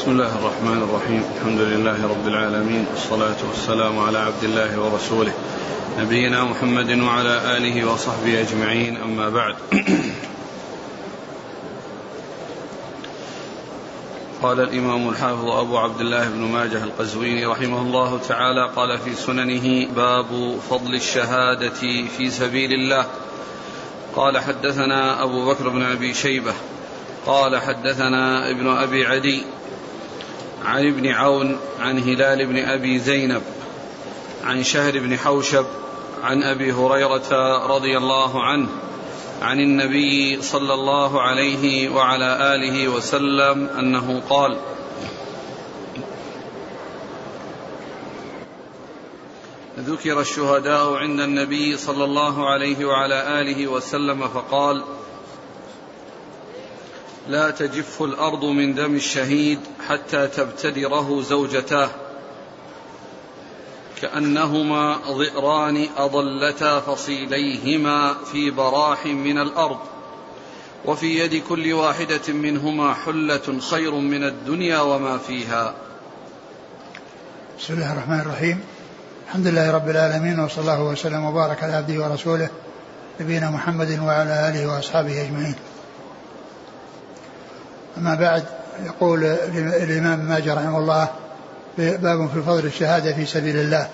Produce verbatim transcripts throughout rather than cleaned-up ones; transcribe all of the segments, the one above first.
بسم الله الرحمن الرحيم. الحمد لله رب العالمين، والصلاة والسلام على عبد الله ورسوله نبينا محمد وعلى آله وصحبه أجمعين، أما بعد. قال الإمام الحافظ أبو عبد الله بن ماجه القزويني رحمه الله تعالى قال في سننه: باب فضل الشهادة في سبيل الله. قال حدثنا أبو بكر بن أبي شيبة قال حدثنا ابن أبي عدي عن ابن عون عن هلال بن أبي زينب عن شهر بن حوشب عن أبي هريرة رضي الله عنه عن النبي صلى الله عليه وعلى آله وسلم أنه قال: ذكر الشهداء عند النبي صلى الله عليه وعلى آله وسلم فقال: لا تجف الأرض من دم الشهيد حتى تبتدره زوجتاه كأنهما ضئران أضلتا فصيليهما في براح من الأرض، وفي يد كل واحدة منهما حلة خير من الدنيا وما فيها. بسم الله الرحمن الرحيم. الحمد لله رب العالمين، وصلى الله وسلم وبارك على عبده ورسوله نبينا محمد وعلى آله وأصحابه أجمعين. أما بعد، يقول الإمام ماجه رحمه الله: باب في فضل الشهادة في سبيل الله.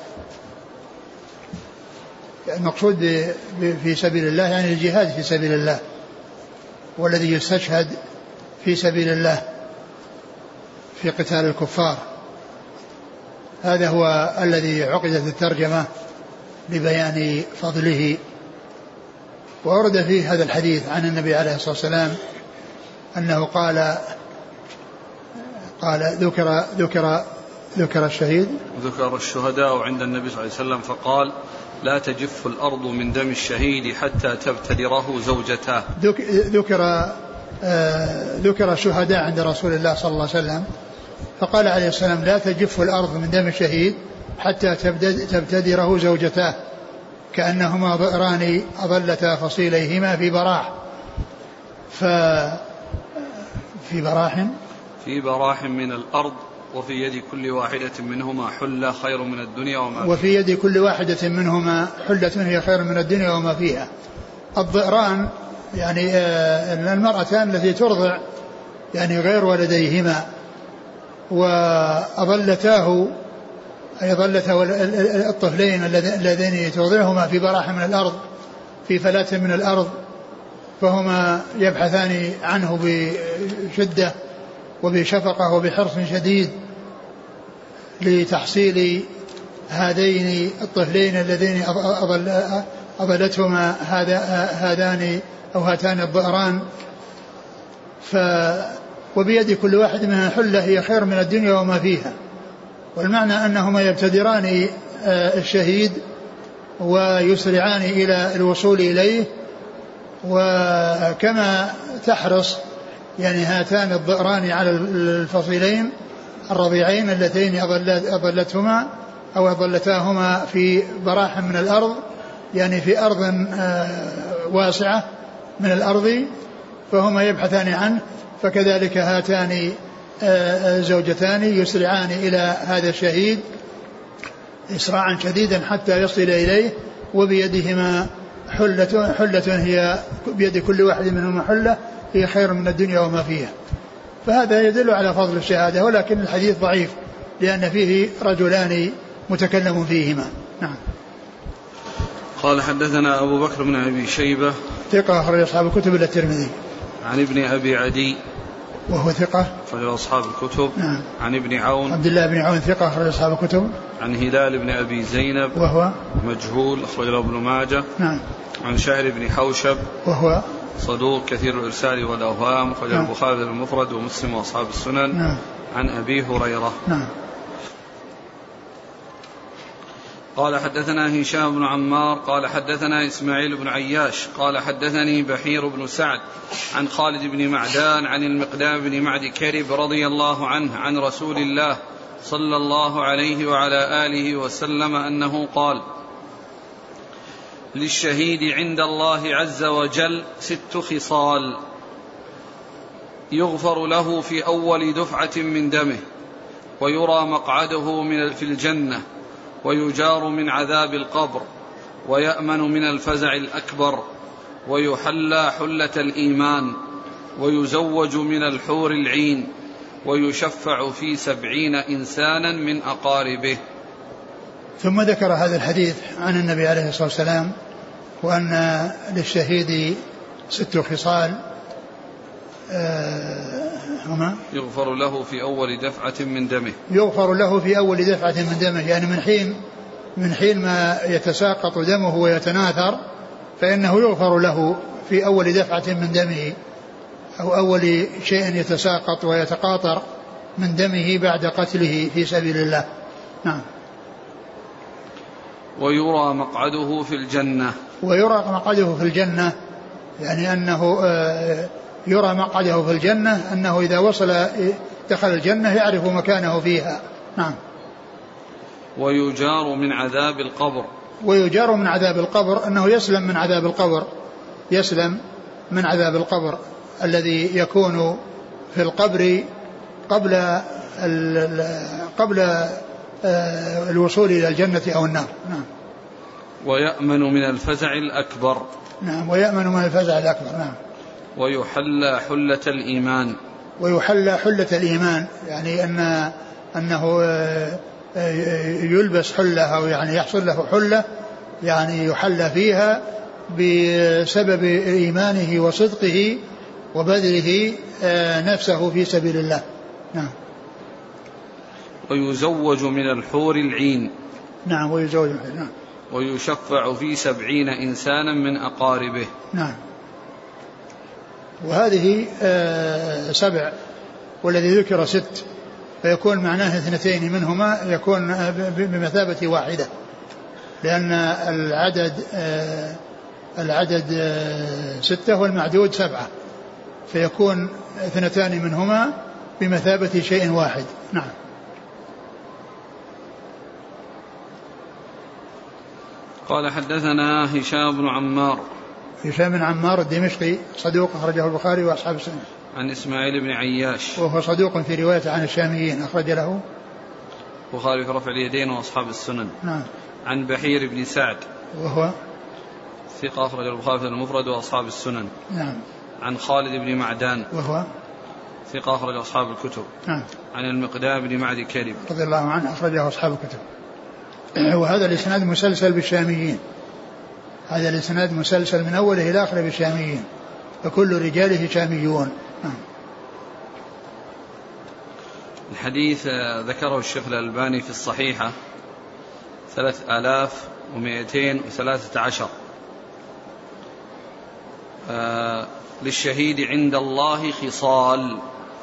المقصود في سبيل الله يعني الجهاد في سبيل الله، والذي يستشهد في سبيل الله في قتال الكفار. هذا هو الذي عقدت الترجمة لبيان فضله. وورد فيه هذا الحديث عن النبي عليه الصلاة والسلام أنه قال قال ذكر ذكر ذكر الشهيد ذكر الشهداء عند النبي صلى الله عليه وسلم فقال: لا تجف الأرض من دم الشهيد حتى تبتدره زوجتاه. ذكر آه ذكر الشهداء عند رسول الله صلى الله عليه وسلم، فقال عليه السلام: لا تجف الأرض من دم الشهيد حتى تبتدره زوجتاه كأنهما ضئران أضلتا فصيليهما في براح. ف في براح في براح من الأرض، وفي يد كل واحدة منهما حلة خير من الدنيا وما فيها. وفي يد كل واحدة منهما حلة هي خير من الدنيا وما فيها. الضئران يعني المرأتان التي ترضع يعني غير ولديهما، وأضلتاه أي ضلتا الطفلين اللذين ترضعهما في براح من الأرض، في فلاة من الأرض، فهما يبحثان عنه بشدة وبشفقة وبحرص شديد لتحصيل هذين الطفلين اللذين أضلتهما هذان أو هاتان الضئران. ف وبيد كل واحد منها حلة هي خير من الدنيا وما فيها. والمعنى أنهما يبتدران الشهيد ويسرعان إلى الوصول إليه، وكما تحرص يعني هاتان الضئران على الفصيلين الرضيعين اللتين أضلتهما أو أضلتاهما في براح من الأرض، يعني في أرض واسعة من الأرض، فهما يبحثان عنه. فكذلك هاتان الزوجتان يسرعان إلى هذا الشهيد إسراعا شديدا حتى يصل إليه، وبيدهما حلة, حلة هي بيد كل واحد منهما حلة هي خير من الدنيا وما فيها. فهذا يدل على فضل الشهادة، ولكن الحديث ضعيف لأن فيه رجلان متكلم فيهما. نعم. قال حدثنا أبو بكر بن أبي شيبة ثقة أخرج أصحاب الكتب إلا الترمذي. عن ابن أبي عدي وهو ثقة أخرج أصحاب الكتب. نعم. عن ابن عون عبد الله بن عون ثقة أخرج أصحاب الكتب. عن هلال بن أبي زينب وهو مجهول أخرج ابن ماجه. نعم. عن شهر بن حوشب وهو صدوق كثير الإرسال والأوهام أخرج نعم. البخاري المفرد ومسلم وأصحاب السنن. نعم. عن أبي هريرة. نعم. قال حدثنا هشام بن عمار قال حدثنا إسماعيل بن عياش قال حدثني بحير بن سعد عن خالد بن معدان عن المقدام بن معد كرب رضي الله عنه عن رسول الله صلى الله عليه وعلى آله وسلم أنه قال: للشهيد عند الله عز وجل ست خصال: يغفر له في أول دفعة من دمه، ويرى مقعده من في الجنة، ويجار من عذاب القبر، ويأمن من الفزع الأكبر، ويحلى حلة الإيمان، ويزوج من الحور العين، ويشفع في سبعين إنسانا من أقاربه. ثم ذكر هذا الحديث عن النبي عليه الصلاة والسلام، وأن للشهيد ست خصال هما يغفر له في أول دفعة من دمه يغفر له في أول دفعة من دمه، يعني من حين من حين ما يتساقط دمه ويتناثر فإنه يغفر له في أول دفعة من دمه، أو أول شيء يتساقط ويتقاطر من دمه بعد قتله في سبيل الله. نعم. ويرى مقعده في الجنة ويرى مقعده في الجنة، يعني أنه يرى مقعده في الجنة، أنه إذا وصل دخل الجنة يعرف مكانه فيها. نعم. ويجار من عذاب القبر ويجار من عذاب القبر، أنه يسلم من عذاب القبر يسلم من عذاب القبر الذي يكون في القبر قبل قبل الوصول إلى الجنة أو النار. نعم. ويأمن من الفزع الأكبر. نعم. ويأمن من الفزع الأكبر. نعم. ويحلى حلة الإيمان. ويحلى حلة الإيمان، يعني أن أنه يلبس حلة، أو يعني يحصل له حلة، يعني يحلى فيها بسبب إيمانه وصدقه وبذله نفسه في سبيل الله. نعم. ويزوج من الحور العين. نعم. ويزوج. نعم. ويشفع في سبعين إنسانا من أقاربه. نعم. وهذه سبع، والذي ذكر ست، فيكون معناه اثنتين منهما يكون بمثابة واحدة، لأن العدد العدد ستة والمعدود سبعة، فيكون اثنتان منهما بمثابة شيء واحد. نعم. قال حدثنا هشام بن عمار. هشام بن عمار الدمشقي صدوق أخرجه البخاري وأصحاب السنة. عن إسماعيل بن عياش وهو صدوق في رواية عن الشاميين، أخرج له البخاري في رفع اليدين وأصحاب السنن. نعم. عن بحير بن سعد وهو ثقة أخرج البخاري في المفرد وأصحاب السنن. نعم. عن خالد بن معدان وهو ثقة أخرج أصحاب الكتب. نعم. عن المقدام بن معدي كريم رضي الله عنه أخرجه أصحاب الكتب. وهذا الإسناد مسلسل بالشاميين، هذا الإسناد مسلسل من أوله إلى آخره بالشاميين، فكل رجاله شاميون. نعم. الحديث ذكره الشيخ الألباني في الصحيحة ثلاث آلاف ومئتين وثلاثة عشر. آه للشهيد عند الله خصال: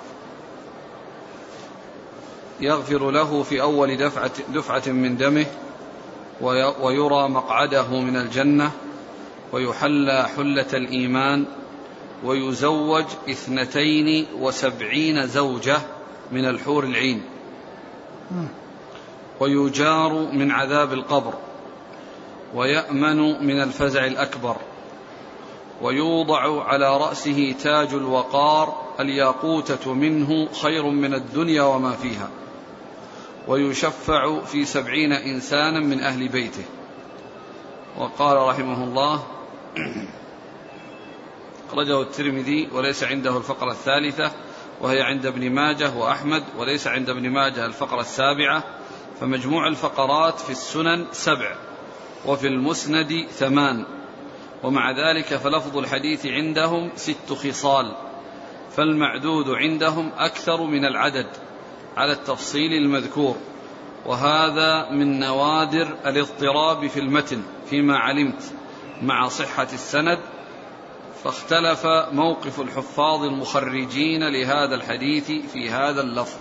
يغفر له في أول دفعة, دفعة من دمه، ويرى مقعده من الجنة، ويحلى حلة الإيمان، ويزوج اثنتين وسبعين زوجة من الحور العين، ويجار من عذاب القبر، ويأمن من الفزع الأكبر، ويوضع على رأسه تاج الوقار الياقوتة منه خير من الدنيا وما فيها، ويشفع في سبعين إنسانا من أهل بيته. وقال رحمه الله: أخرجه الترمذي وليس عنده الفقرة الثالثة، وهي عند ابن ماجه وأحمد، وليس عند ابن ماجه الفقرة السابعة، فمجموع الفقرات في السنن سبع، وفي المسند ثمان، ومع ذلك فلفظ الحديث عندهم ست خصال، فالمعدود عندهم أكثر من العدد على التفصيل المذكور، وهذا من نوادر الاضطراب في المتن فيما علمت مع صحة السند، فاختلف موقف الحفاظ المخرجين لهذا الحديث في هذا اللفظ.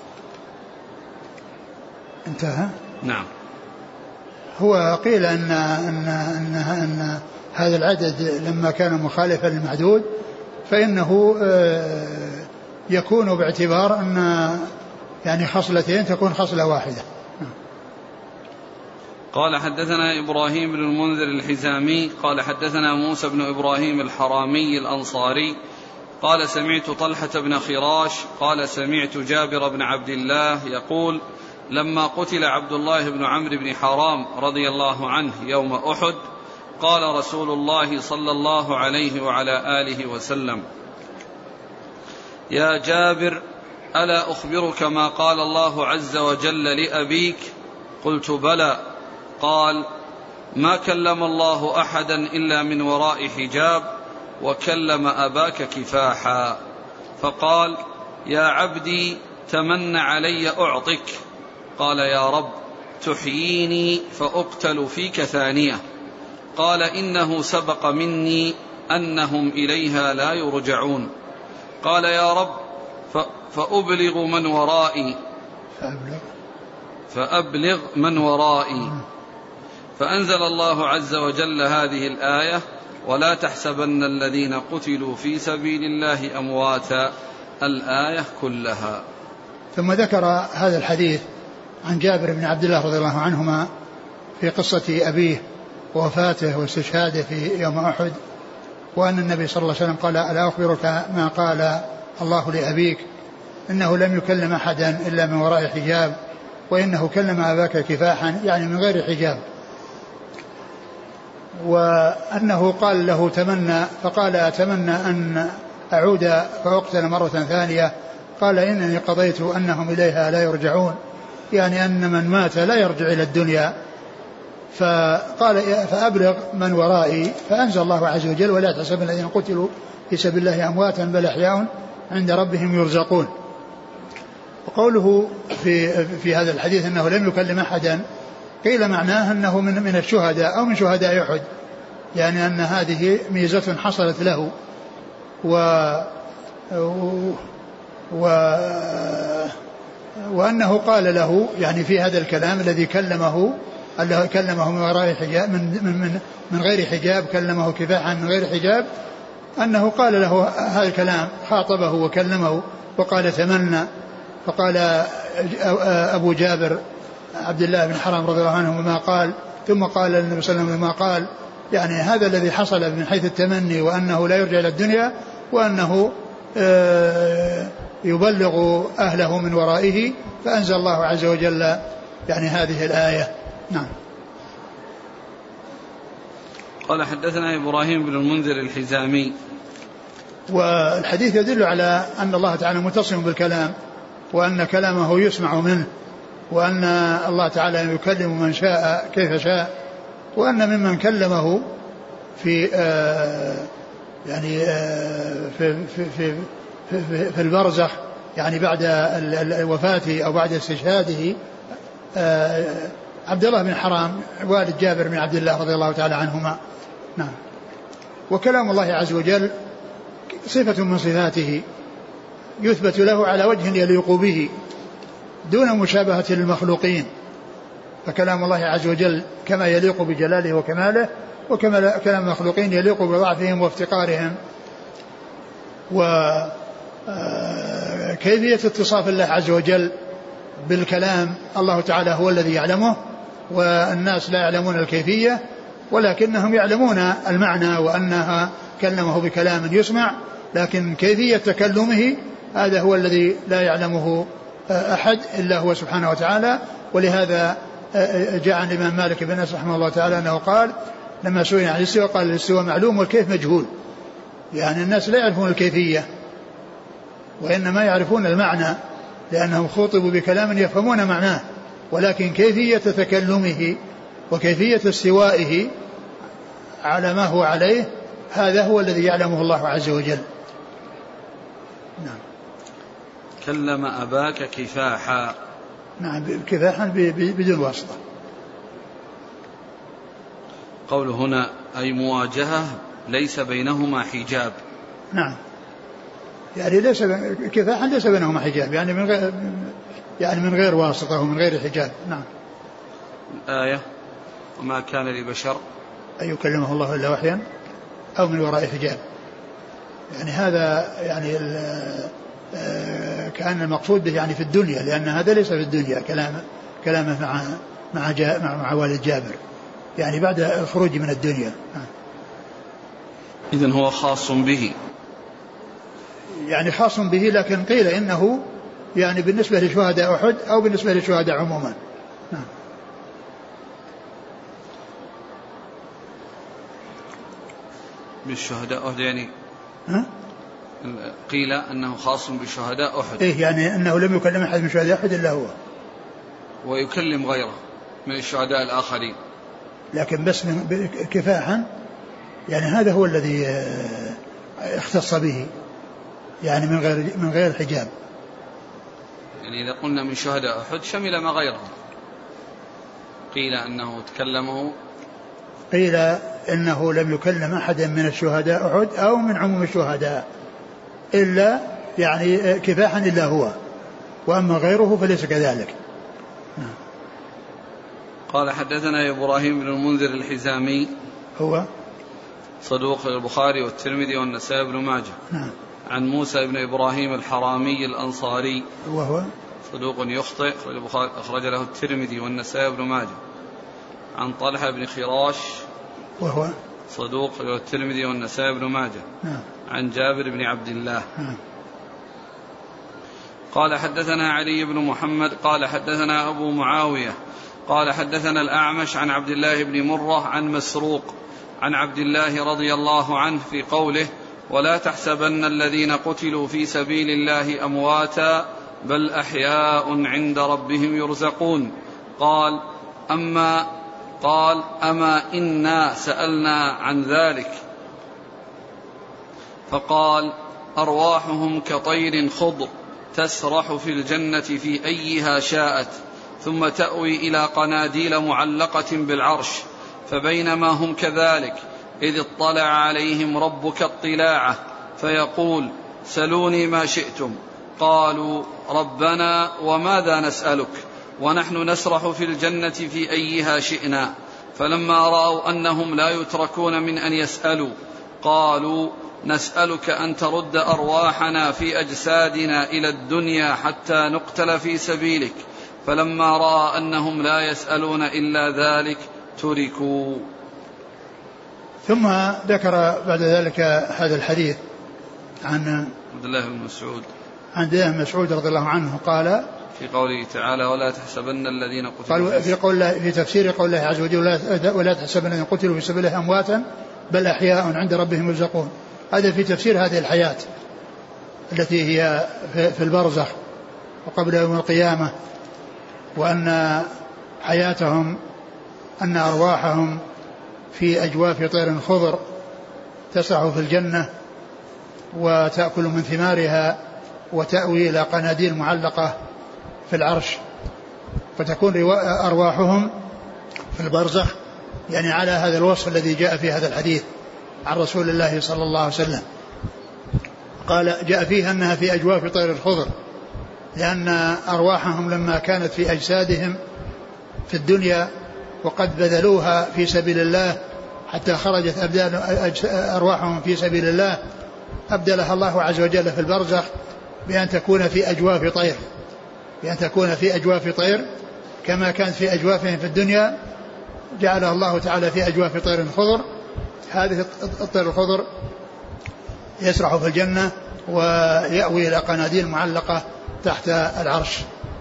انتهى. نعم. هو قيل أن, أن, أن, أن هذا العدد لما كان مخالفا للمعدود فإنه يكون باعتبار أن يعني خصلتين تكون خصلة واحدة. قال حدثنا إبراهيم بن المنذر الحزامي قال حدثنا موسى بن إبراهيم الحرامي الأنصاري قال سمعت طلحة بن خراش قال سمعت جابر بن عبد الله يقول لما قتل عبد الله بن عمرو بن حرام رضي الله عنه يوم أحد قال رسول الله صلى الله عليه وعلى آله وسلم يا جابر ألا أخبرك ما قال الله عز وجل لأبيك؟ قلت بلى. قال ما كلم الله أحدا إلا من وراء حجاب وكلم أباك كفاحا. فقال يا عبدي تمن علي أعطك. قال يا رب تحييني فأقتل فيك ثانية. قال إنه سبق مني أنهم إليها لا يرجعون. قال يا رب فأبلغ من ورائي فأبلغ من ورائي فأنزل الله عز وجل هذه الآية ولا تحسبن الذين قتلوا في سبيل الله أمواتا الآية كلها. ثم ذكر هذا الحديث عن جابر بن عبد الله رضي الله عنهما في قصة أبيه ووفاته واستشهاده في يوم أحد، وأن النبي صلى الله عليه وسلم قال ألا أخبرك ما قال الله لأبيك؟ إنه لم يكلم أحدا إلا من وراء حجاب وإنه كلم أباك كفاحا، يعني من غير حجاب. وأنه قال له تمنى، فقال أتمنى أن أعود فأقتل مرة ثانية. قال إنني قضيت أنهم إليها لا يرجعون، يعني أن من مات لا يرجع إلى الدنيا. فقال فأبلغ من ورائي، فأنزل الله عز وجل ولا تحسبن الذين قتلوا في سبيل الله أمواتا بل أحياء عند ربهم يرزقون. وقوله في, في هذا الحديث أنه لم يكلم أحدا، قيل معناه أنه من, من الشهداء أو من شهداء أحد، يعني أن هذه ميزة حصلت له. و, و وأنه قال له يعني في هذا الكلام الذي كلمه الله كلمه من وراء حجاب من, من, من غير حجاب، كلمه كفاحا من غير حجاب، أنه قال له هذا الكلام، خاطبه وكلمه وقال تمنى. فقال أبو جابر عبد الله بن حرام رضي الله عنه ما قال، ثم قال النبي صلى الله عليه وسلم ما قال، يعني هذا الذي حصل من حيث التمني وأنه لا يرجع إلى الدنيا، وأنه يبلغ أهله من ورائه، فأنزل الله عز وجل يعني هذه الآية. نعم. قال حدثنا إبراهيم بن المنذر الحزامي. والحديث يدل على أن الله تعالى متصم بالكلام، وأن كلامه يسمع منه، وأن الله تعالى يكلم من شاء كيف شاء، وأن ممن كلمه في آه يعني آه في, في, في, في, في البرزخ، يعني بعد وفاته أو بعد استشهاده آه عبد الله بن حرام والد جابر بن عبد الله رضي الله تعالى عنهما. نعم. وكلام الله عز وجل صفة من صفاته يثبت له على وجه يليق به دون مشابهة للمخلوقين، فكلام الله عز وجل كما يليق بجلاله وكماله، وكما كلام المخلوقين يليق بضعفهم وافتقارهم. وكيفية اتصاف الله عز وجل بالكلام الله تعالى هو الذي يعلمه، والناس لا يعلمون الكيفية، ولكنهم يعلمون المعنى وأنها كلمه بكلام يسمع، لكن كيفية تكلمه هذا هو الذي لا يعلمه أحد إلا هو سبحانه وتعالى. ولهذا جاء عن الإمام مالك بن أنس رحمه الله تعالى أنه قال لما سئل عن الاستواء قال الاستواء معلوم والكيف مجهول، يعني الناس لا يعرفون الكيفية وإنما يعرفون المعنى، لأنهم خاطبوا بكلام يفهمون معناه، ولكن كيفية تكلمه وكيفية استوائه على ما هو عليه هذا هو الذي يعلمه الله عز وجل. نعم. كلم أباك كفاحا. نعم، كفاحا بدون واسطة. قول هنا أي مواجهة ليس بينهما حجاب. نعم، يعني ليس كفاحا ليس بينهما حجاب، يعني من غير يعني من غير واسطة ومن غير حجاب. نعم. الآية وما كان لبشر أن يكلمه الله إلا وحيا أو من وراء حجاب، يعني هذا يعني كأن المقصود به يعني في الدنيا، لأن هذا ليس في الدنيا كلامه كلامه مع مع مع, مع والد جابر، يعني بعد الخروج من الدنيا. إذن هو خاص به. يعني خاص به، لكن قيل إنه يعني بالنسبة لشهداء أحد أو بالنسبة لشهداء عموما. نعم. بالشهداء أحد يعني ها؟ قيل أنه خاص بشهداء أحد. إيه يعني أنه لم يكلم أحد من شهداء أحد إلا هو، ويكلم غيره من الشهداء الآخرين، لكن بس من كفاحا، يعني هذا هو الذي اختص به، يعني من غير من غير حجاب. يعني إذا قلنا من شهداء أحد شمل ما غيره. قيل أنه تكلمه، قيل إنه لم يكلم أحدا من الشهداء أحد أو من عموم الشهداء إلا يعني كفاحا إلا هو، وأما غيره فليس كذلك. قال حدثنا إبراهيم بن المنذر الحزامي هو صدوق البخاري والترمذي والنسائي بن ماجه. نعم. عن موسى بن إبراهيم الحرامي الأنصاري وهو صدوق يخطئ، أخرج له الترمذي والنسائي بن ماجه. عن طلحة بن خراش وهو صدوق الترمذي والنسائي بن ماجه. نعم. عن جابر بن عبد الله. نعم. قال حدثنا علي بن محمد قال حدثنا أبو معاوية قال حدثنا الأعمش عن عبد الله بن مرة عن مسروق عن عبد الله رضي الله عنه في قوله ولا تحسبن الذين قتلوا في سبيل الله أمواتا بل أحياء عند ربهم يرزقون. قال أما قال أما إنا سألنا عن ذلك، فقال أرواحهم كطير خضر تسرح في الجنة في أيها شاءت ثم تأوي إلى قناديل معلقة بالعرش، فبينما هم كذلك إذ اطلع عليهم ربك اطلاعه فيقول سلوني ما شئتم، قالوا ربنا وماذا نسألك ونحن نسرح في الجنة في أيها شئنا، فلما رأوا أنهم لا يتركون من أن يسألوا قالوا نسألك أن ترد أرواحنا في أجسادنا إلى الدنيا حتى نقتل في سبيلك، فلما رأى أنهم لا يسألون إلا ذلك تركوا. ثم ذكر بعد ذلك هذا الحديث عن عبد الله بن مسعود عن عبد الله بن مسعود رضي الله عنه قال في قوله تعالى ولا تحسبن الذين قتلوا قال في قول في تفسير قول الله عز وجل ولا تحسبن الذين قتلوا في سبيل الله أمواتا بل أحياء عند ربهم يرزقون. هذا في تفسير هذه الحياة التي هي في البرزخ وقبل يوم القيامة، وأن حياتهم أن أرواحهم في أجواف طير خضر تسرح في الجنة وتأكل من ثمارها وتأوي إلى قناديل معلقة في العرش، فتكون أرواحهم في البرزخ يعني على هذا الوصف الذي جاء في هذا الحديث عن رسول الله صلى الله عليه وسلم. قال جاء فيها أنها في أجواف طير الخضر، لأن أرواحهم لما كانت في أجسادهم في الدنيا وقد بذلوها في سبيل الله حتى خرجت أبدال أرواحهم في سبيل الله أبدلها الله عز وجل في البرزخ بأن تكون في أجواف طير بأن تكون في أجواف طير كما كانت في أجوافهم في الدنيا، جعلها الله تعالى في أجواف طير خضر. هذه الطير الخضر يسرح في الجنة ويأوي إلى قناديل معلقة تحت العرش،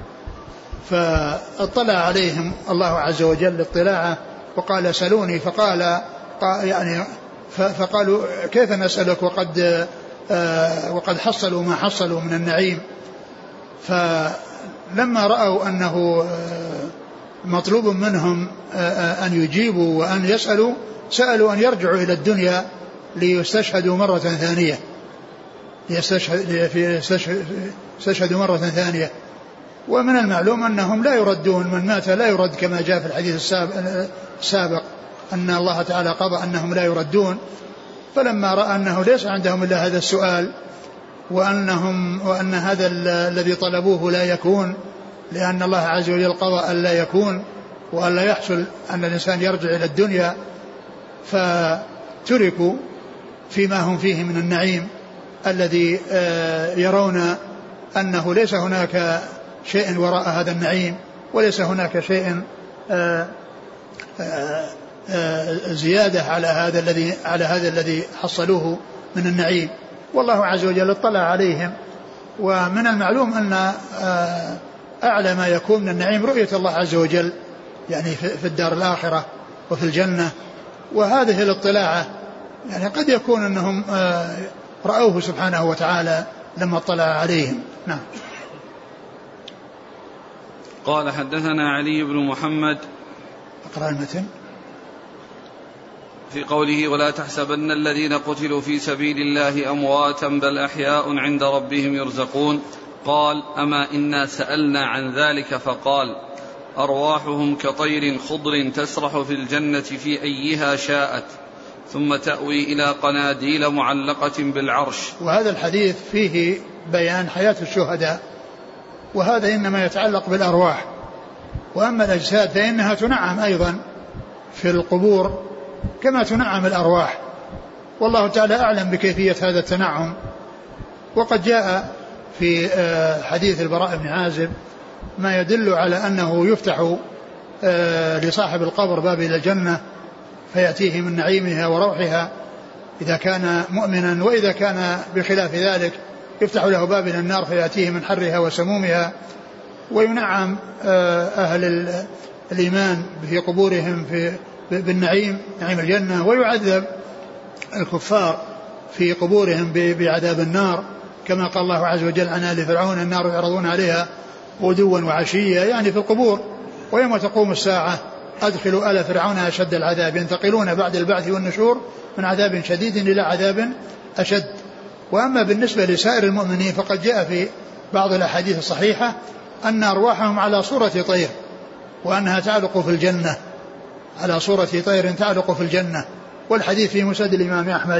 فاطلع عليهم الله عز وجل اطلاعه وقال سلوني، فقال يعني فقالوا كيف نسألك وقد وقد حصلوا ما حصلوا من النعيم. فلما رأوا أنه مطلوب منهم أن يجيبوا وأن يسألوا سألوا أن يرجعوا إلى الدنيا ليستشهدوا مرة ثانية ليستشهدوا مرة ثانية. ومن المعلوم أنهم لا يردون، من مات لا يرد كما جاء في الحديث السابق أن الله تعالى قضى أنهم لا يردون. فلما رأى أنه ليس عندهم إلا هذا السؤال وأنهم وأن هذا الذي طلبوه لا يكون، لأن الله عز وجل قضى أن لا يكون وأن لا يحصل أن الإنسان يرجع إلى الدنيا، فتركوا فيما هم فيه من النعيم الذي يرون أنه ليس هناك شيء وراء هذا النعيم وليس هناك شيء زيادة على هذا الذي على هذا الذي حصلوه من النعيم، والله عز وجل اطلع عليهم. ومن المعلوم أن أعلى ما يكون من النعيم رؤية الله عز وجل يعني في الدار الآخرة وفي الجنة. وهذه الاطلاعة يعني قد يكون أنهم رأوه سبحانه وتعالى لما اطلع عليهم. نعم. قال حدثنا علي بن محمد. أقرأ المتن. في قوله ولا تحسبن الذين قتلوا في سبيل الله أمواتا بل أحياء عند ربهم يرزقون. قال أما إنا سألنا عن ذلك فقال أرواحهم كطير خضر تسرح في الجنة في أيها شاءت ثم تأوي إلى قناديل معلقة بالعرش. وهذا الحديث فيه بيان حياة الشهداء، وهذا إنما يتعلق بالأرواح. وأما الأجساد فإنها تنعم أيضا في القبور كما تنعم الأرواح، والله تعالى أعلم بكيفية هذا التنعم. وقد جاء في حديث البراء بن عازب ما يدل على أنه يفتح لصاحب القبر باب إلى الجنة فيأتيه من نعيمها وروحها إذا كان مؤمنا، وإذا كان بخلاف ذلك يفتح له باب إلى النار فيأتيه من حرها وسمومها. وينعم أهل الإيمان في قبورهم في بالنعيم نعيم الجنة، ويعذب الكفار في قبورهم بعذاب النار كما قال الله عز وجل عن آل فرعون النار يعرضون عليها غدوا وعشيا يعني في القبور. ويوم تقوم الساعة أدخلوا آل فرعون أشد العذاب ينتقلون بعد البعث والنشور من عذاب شديد إلى عذاب أشد. وأما بالنسبة لسائر المؤمنين فقد جاء في بعض الأحاديث الصحيحة أن أرواحهم على صورة طير وأنها تعلق في الجنة على صورة طير تعلق في الجنة. والحديث في مسند الإمام أحمد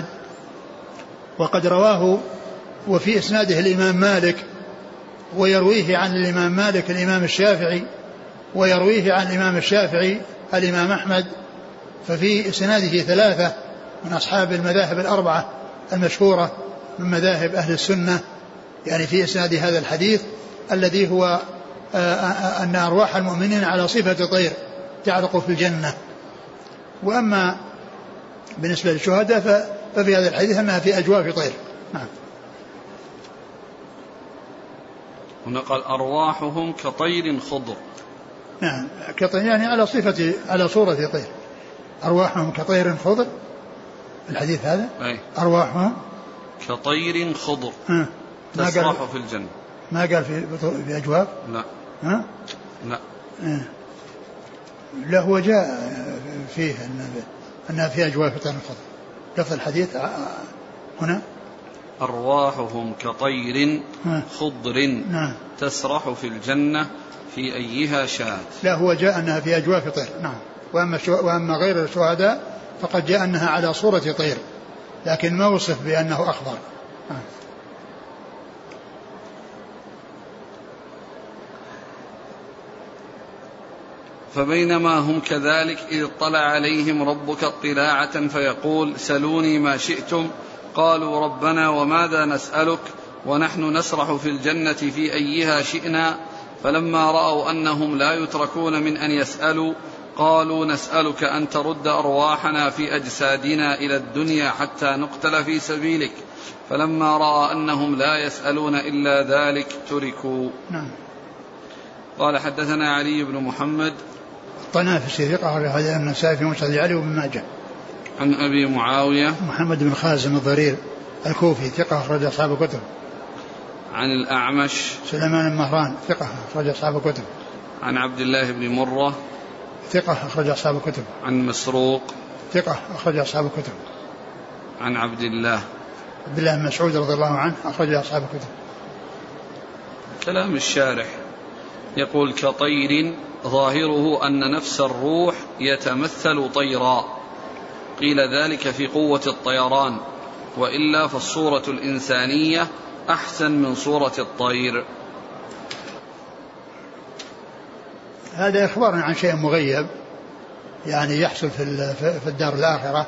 وقد رواه وفي إسناده الإمام مالك ويرويه عن الإمام مالك الإمام الشافعي ويرويه عن الإمام الشافعي الإمام أحمد. ففي إسناده ثلاثة من أصحاب المذاهب الأربعة المشهورة من مذاهب أهل السنة يعني في إسناد هذا الحديث الذي هو أن أرواح المؤمنين على صفة طير تعلق في الجنة. وأما بالنسبة للشهداء ففي هذا الحديث أنها في أجواف طير. نعم. هنا قال أرواحهم كطير خضر. نعم كطير يعني على صفة على صورة طير. أرواحهم كطير خضر الحديث هذا أي. أرواحهم كطير خضر ها. تسرح في الجنة. ما قال في في أجواف. لا ها؟ لا ها. لا هو جاء فيه أنها في أجواف طير خضر. لفظ الحديث هنا أرواحهم كطير خضر نعم. تسرح في الجنة في أيها شاءت. لا هو جاء أنها في أجواف طير. نعم. وأما, وأما غير الشهداء فقد جاء أنها على صورة طير لكن ما وصف بأنه أخضر. نعم. فبينما هم كذلك إذ اطلع عليهم ربك اطلاعة فيقول سلوني ما شئتم قالوا ربنا وماذا نسألك ونحن نسرح في الجنة في أيها شئنا فلما رأوا أنهم لا يتركون من أن يسألوا قالوا نسألك أن ترد أرواحنا في أجسادنا إلى الدنيا حتى نقتل في سبيلك فلما رأى أنهم لا يسألون إلا ذلك تركوا. نعم. قال حدثنا علي بن محمد الطنافسي ثقة هذا النسائي في مسند علي وابن ماجه. عن أبي معاوية محمد بن خازم الضرير الكوفي ثقة أخرج أصحاب الكتب. عن الأعمش سليمان بن مهران ثقة أخرج أصحاب الكتب. عن عبد الله بن مرة ثقة أخرج أصحاب الكتب. عن مسروق ثقة أخرج أصحاب الكتب. عن عبد الله عبد الله بن مسعود رضي الله عنه أخرج أصحاب الكتب. كلام الشارح يقول كطير ظاهره أن نفس الروح يتمثل طيرا قيل ذلك في قوة الطيران وإلا فالصورة الإنسانية أحسن من صورة الطير. هذا إخبار عن شيء مغيب يعني يحصل في الدار الآخرة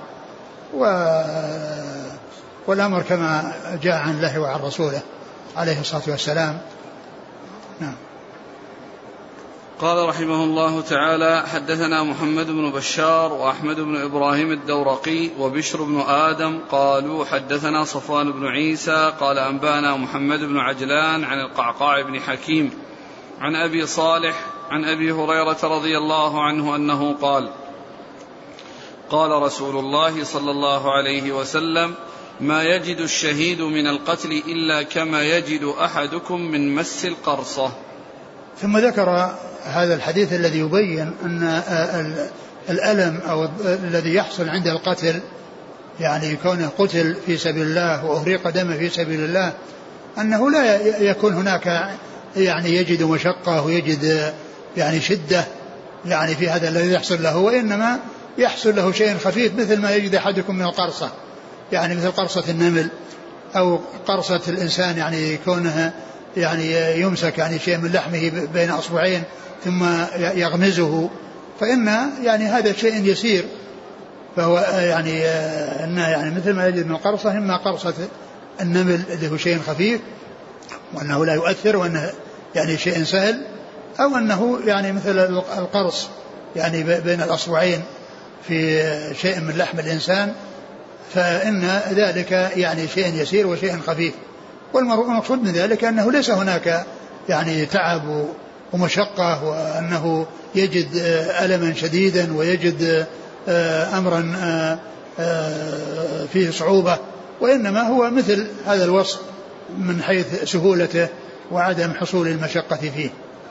والأمر كما جاء عن الله وعن رسوله عليه الصلاة والسلام. نعم. قال رحمه الله تعالى: حدثنا محمد بن بشار وأحمد بن إبراهيم الدورقي وبشر بن آدم قالوا حدثنا صفوان بن عيسى قال أنبانا محمد بن عجلان عن القعقاع بن حكيم عن أبي صالح عن أبي هريرة رضي الله عنه أنه قال: قال رسول الله صلى الله عليه وسلم: ما يجد الشهيد من القتل إلا كما يجد أحدكم من مس القرصة. ثم ذكر هذا الحديث الذي يبين أن الألم أو الذي يحصل عند القتل، يعني كونه قتل في سبيل الله وأهريق دم في سبيل الله، أنه لا يكون هناك يعني يجد مشقة ويجد يعني شدة يعني في هذا الذي يحصل له، وإنما يحصل له شيء خفيف مثل ما يجد أحدكم من القرصة، يعني مثل قرصة النمل أو قرصة الإنسان، يعني كونها يعني يمسك يعني شيء من لحمه بين أصبعين ثم يغمزه، فإن يعني هذا شيء يسير، فهو يعني إنه يعني مثل ما يجد من القرصة، إما قرصة النمل اللي هو شيء خفيف وأنه لا يؤثر وأنه يعني شيء سهل، أو أنه يعني مثل القرص يعني بين الأصبعين في شيء من لحم الإنسان، فإن ذلك يعني شيء يسير وشيء خفيف. والمقصود من ذلك أنه ليس هناك يعني تعب ومشقة وأنه يجد ألما شديدا ويجد أمرا فيه صعوبة، وإنما هو مثل هذا الوصف من حيث سهولته وعدم حصول المشقة فيه.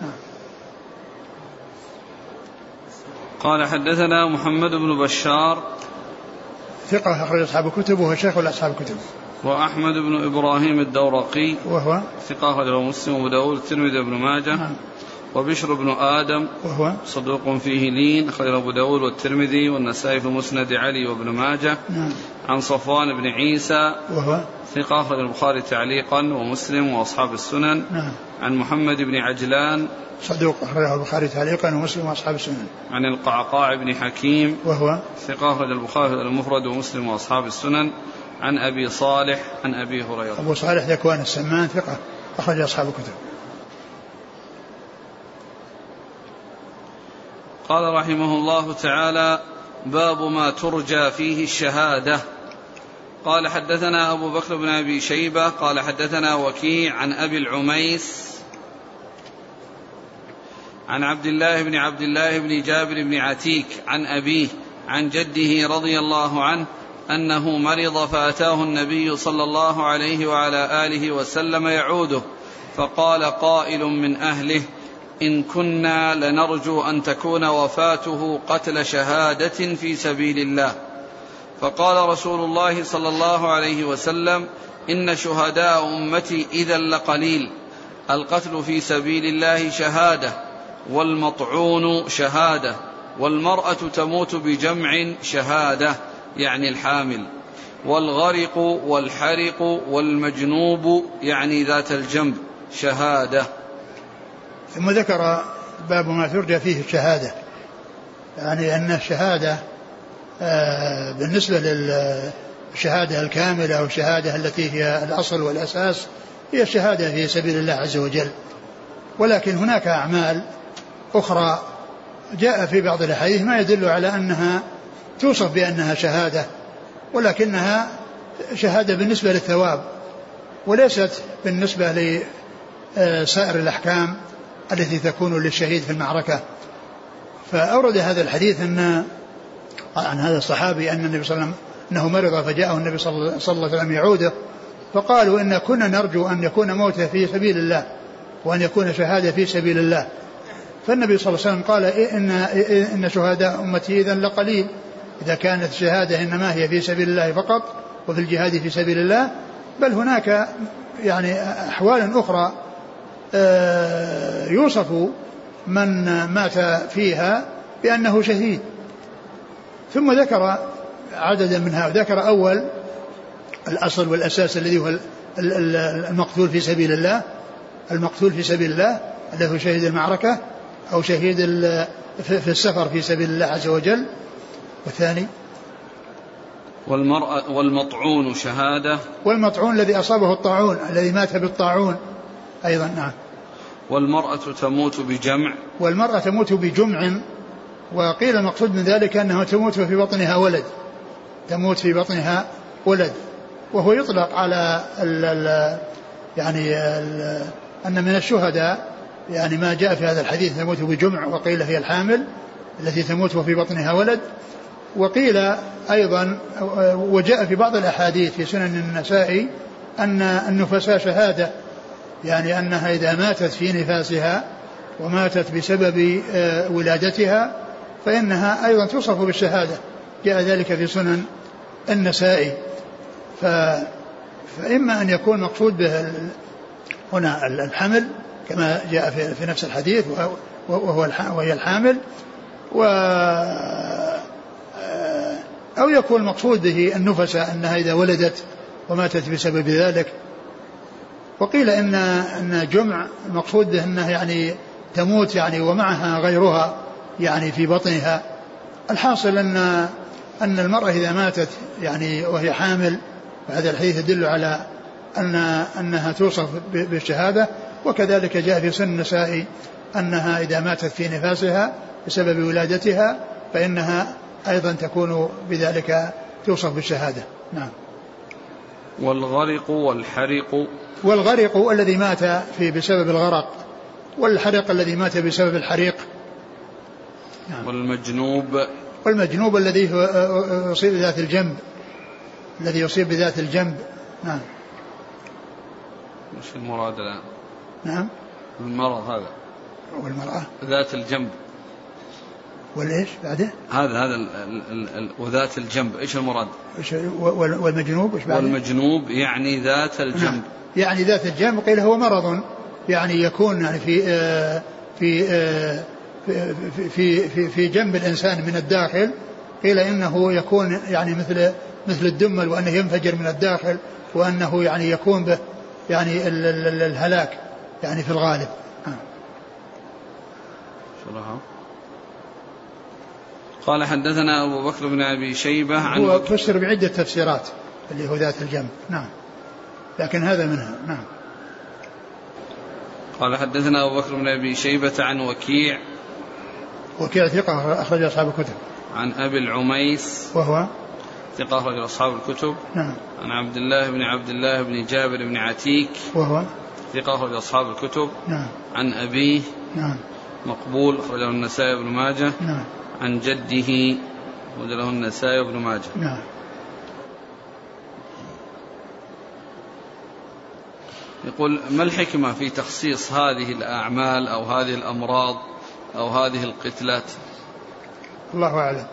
قال: حدثنا محمد بن بشار ثقة أخرج أصحاب الكتب وهو شيخ أصحاب الكتب. وأحمد بن إبراهيم الدورقي وهو ثقة أخرجه مسلم وأبو داود والترمذي وابن ماجه. نعم. وبشر بن آدم وهو صدوق فيه لين أخرجه أبو داود والترمذي والنسائي في مسند علي وابن ماجه. نعم. عن صفوان بن عيسى وهو ثقة أخرج البخاري تعليقا ومسلم وأصحاب السنن. نعم. عن محمد بن عجلان صدوق أخرجه البخاري تعليقا ومسلم وأصحاب السنن. عن القعقاع بن حكيم وهو ثقة أخرج البخاري المفرد ومسلم وأصحاب السنن. عن أبي صالح عن أبي هريرة. أبو صالح ذكوان السمان ثقة أخرج أصحاب الكتب. قال رحمه الله تعالى: باب ما ترجى فيه الشهادة. قال: حدثنا أبو بكر بن أبي شيبة قال حدثنا وكيع عن أبي العميس عن عبد الله بن عبد الله بن جابر بن عتيك عن أبيه عن جده رضي الله عنه أنه مرض فأتاه النبي صلى الله عليه وعلى آله وسلم يعوده، فقال قائل من أهله: إن كنا لنرجو أن تكون وفاته قتل شهادة في سبيل الله. فقال رسول الله صلى الله عليه وسلم: إن شهداء أمتي إذا لقليل، القتل في سبيل الله شهادة، والمطعون شهادة، والمرأة تموت بجمع شهادة يعني الحامل، والغرق والحرق والمجنوب يعني ذات الجنب شهادة. ثم ذكر باب ما ترجى فيه الشهادة، يعني أن الشهادة بالنسبة للشهادة الكاملة أو الشهادة التي هي الأصل والأساس هي الشهادة في سبيل الله عز وجل، ولكن هناك أعمال أخرى جاء في بعض الأحاديث ما يدل على أنها توصف بأنها شهادة، ولكنها شهادة بالنسبة للثواب وليست بالنسبة لسائر الأحكام التي تكون للشهيد في المعركة. فأورد هذا الحديث أن عن هذا الصحابي أن النبي صلى الله عليه وسلم أنه مرض فجاءه النبي صلى الله عليه وسلم يعوده، فقالوا إن كنا نرجو أن يكون موته في سبيل الله وأن يكون شهادة في سبيل الله. فالنبي صلى الله عليه وسلم قال: إن, إن شهداء أمتي إذن لقليل، إذا كانت الشهادة إنما هي في سبيل الله فقط وفي الجهاد في سبيل الله، بل هناك يعني أحوال أخرى يوصف من مات فيها بأنه شهيد. ثم ذكر عددا منها، ذكر أول الأصل والأساس الذي هو المقتول في سبيل الله، المقتول في سبيل الله الذي هو شهيد المعركة أو شهيد في السفر في سبيل الله عز وجل. والثاني والمرأة والمطعون شهادة، والمطعون الذي أصابه الطاعون الذي مات بالطاعون أيضا. نعم. والمرأة تموت بجمع والمرأة تموت بجمع. وقيل المقصود من ذلك أنها تموت في بطنها ولد تموت في بطنها ولد وهو يطلق على ال ال يعني ال أن من الشهداء يعني ما جاء في هذا الحديث تموت بجمع، وقيل هي الحامل التي تموت وفي بطنها ولد. وقيل أيضا وجاء في بعض الأحاديث في سنن النسائي أن النفساء شهادة، يعني أنها إذا ماتت في نفاسها وماتت بسبب ولادتها فإنها أيضا توصف بالشهادة، جاء ذلك في سنن النسائي. ف... فإما أن يكون مقصود به هنا الحمل كما جاء في, في نفس الحديث وهو وهي الحامل، و أو يكون مقصود به النفساء أنها إذا ولدت وماتت بسبب ذلك. وقيل إن أن جمع مقصود به أنه يعني تموت يعني ومعها غيرها يعني في بطنها. الحاصل أن أن المرأة إذا ماتت يعني وهي حامل، وهذا الحديث يدل على أن أنها توصف بالشهادة. وكذلك جاء في سنن النسائي أنها إذا ماتت في نفاسها بسبب ولادتها فإنها أيضا تكون بذلك توصف بالشهادة. نعم. والغرق والحرق والغرق الذي مات في بسبب الغرق، والحرق الذي مات بسبب الحريق. نعم. والمجنوب والمجنوب الذي يصيب بذات الجنب الذي يصيب بذات الجنب. نعم. مش المراد الآن؟ نعم. المرض هذا. والمرأة ذات الجنب. والإيش بعده؟ هذا هذا ال ال ال وذات الجنب إيش المراد؟ والمجنوب إيش بعده؟ والمجنوب يعني ذات الجنب. نعم. يعني ذات الجنب قيل هو مرض يعني يكون يعني في آه في آه في في في, في جنب الإنسان من الداخل. قيل إنه يكون يعني مثل مثل الدمل، وأنه ينفجر من الداخل، وأنه يعني يكون به يعني ال ال الهلاك يعني في الغالب. شرحه. قال حدثنا أبو بكر بن أبي شيبة عن هو فسر بعدة تفسيرات اللي هو ذات الجنب. نعم. لكن هذا منها. نعم. قال حدثنا أبو بكر بن أبي شيبة عن وكيع. وكيع ثقة أخرج أصحاب الكتب. عن أبي العميس وهو ثقة أخرج أصحاب الكتب. نعم. عن عبد الله بن عبد الله بن جابر بن عتيك وهو ثقة أخرج أصحاب الكتب. نعم. عن أبيه نعم. مقبول أخرجه النسائي بن ماجه. نعم. عن جده أخرجه النسائي بن ماجه. نعم. يقول ما الحكمة في تخصيص هذه الأعمال أو هذه الأمراض أو هذه القتلات؟ الله أعلم.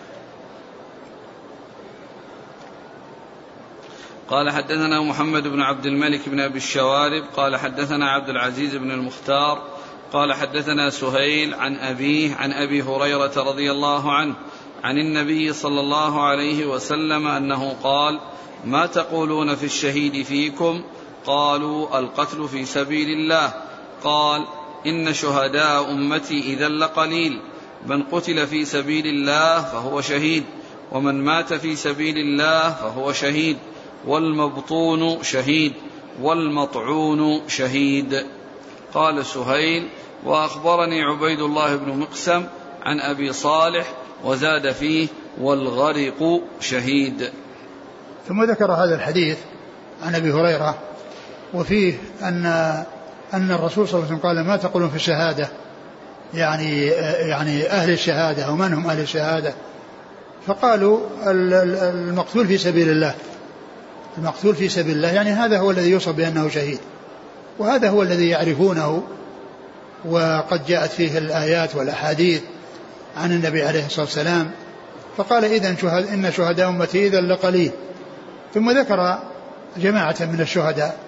قال حدثنا محمد بن عبد الملك بن أبي الشوارب قال حدثنا عبد العزيز بن المختار قال حدثنا سهيل عن أبيه عن أبي هريرة رضي الله عنه عن النبي صلى الله عليه وسلم أنه قال ما تقولون في الشهيد فيكم؟ قالوا القتل في سبيل الله. قال إن شهداء أمتي إذا لقليل، من قتل في سبيل الله فهو شهيد، ومن مات في سبيل الله فهو شهيد، والمبطون شهيد، والمطعون شهيد. قال سهيل وأخبرني عبيد الله بن مقسم عن أبي صالح وزاد فيه والغرق شهيد. ثم ذكر هذا الحديث عن أبي هريرة وفيه أن أن الرسول صلى الله عليه وسلم قال ما تقولون في الشهادة، يعني يعني أهل الشهادة أو من هم أهل الشهادة؟ فقالوا المقتول في سبيل الله. المقتول في سبيل الله يعني هذا هو الذي يوصف بأنه شهيد، وهذا هو الذي يعرفونه، وقد جاءت فيه الآيات والأحاديث عن النبي عليه الصلاة والسلام. فقال إذن شهد إن شهداء أمتي إذا لقليل. ثم ذكر جماعة من الشهداء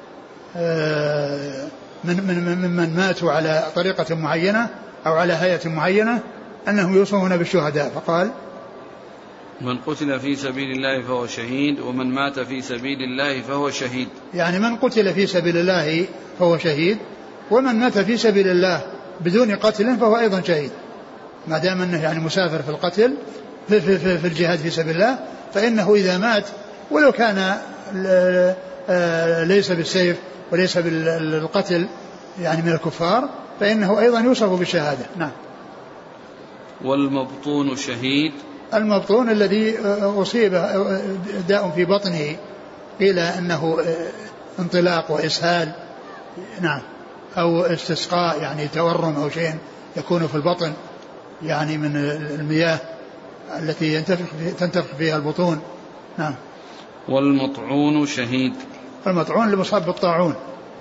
من من من ماتوا على طريقة معينة أو على هيئة معينة أنهم يوصفون بالشهداء. فقال من قتل في سبيل الله فهو شهيد، ومن مات في سبيل الله فهو شهيد. يعني من قتل في سبيل الله فهو شهيد، ومن مات في سبيل الله بدون قتل فهو أيضا شهيد، ما دام أنه يعني مسافر في القتل في, في, في, في الجهاد في سبيل الله، فإنه إذا مات ولو كان ليس بالسيف وليس بالقتل يعني من الكفار فإنه أيضا يوصف بالشهادة. نعم. والمبطون شهيد. المبطون الذي أصيب داء في بطنه قيل أنه انطلاق وإسهال نعم أو استسقاء يعني تورم أو شيء يكون في البطن يعني من المياه التي ينتفخ تنتفخ فيها البطون. نعم. والمطعون شهيد. المطعون المصاب بالطاعون.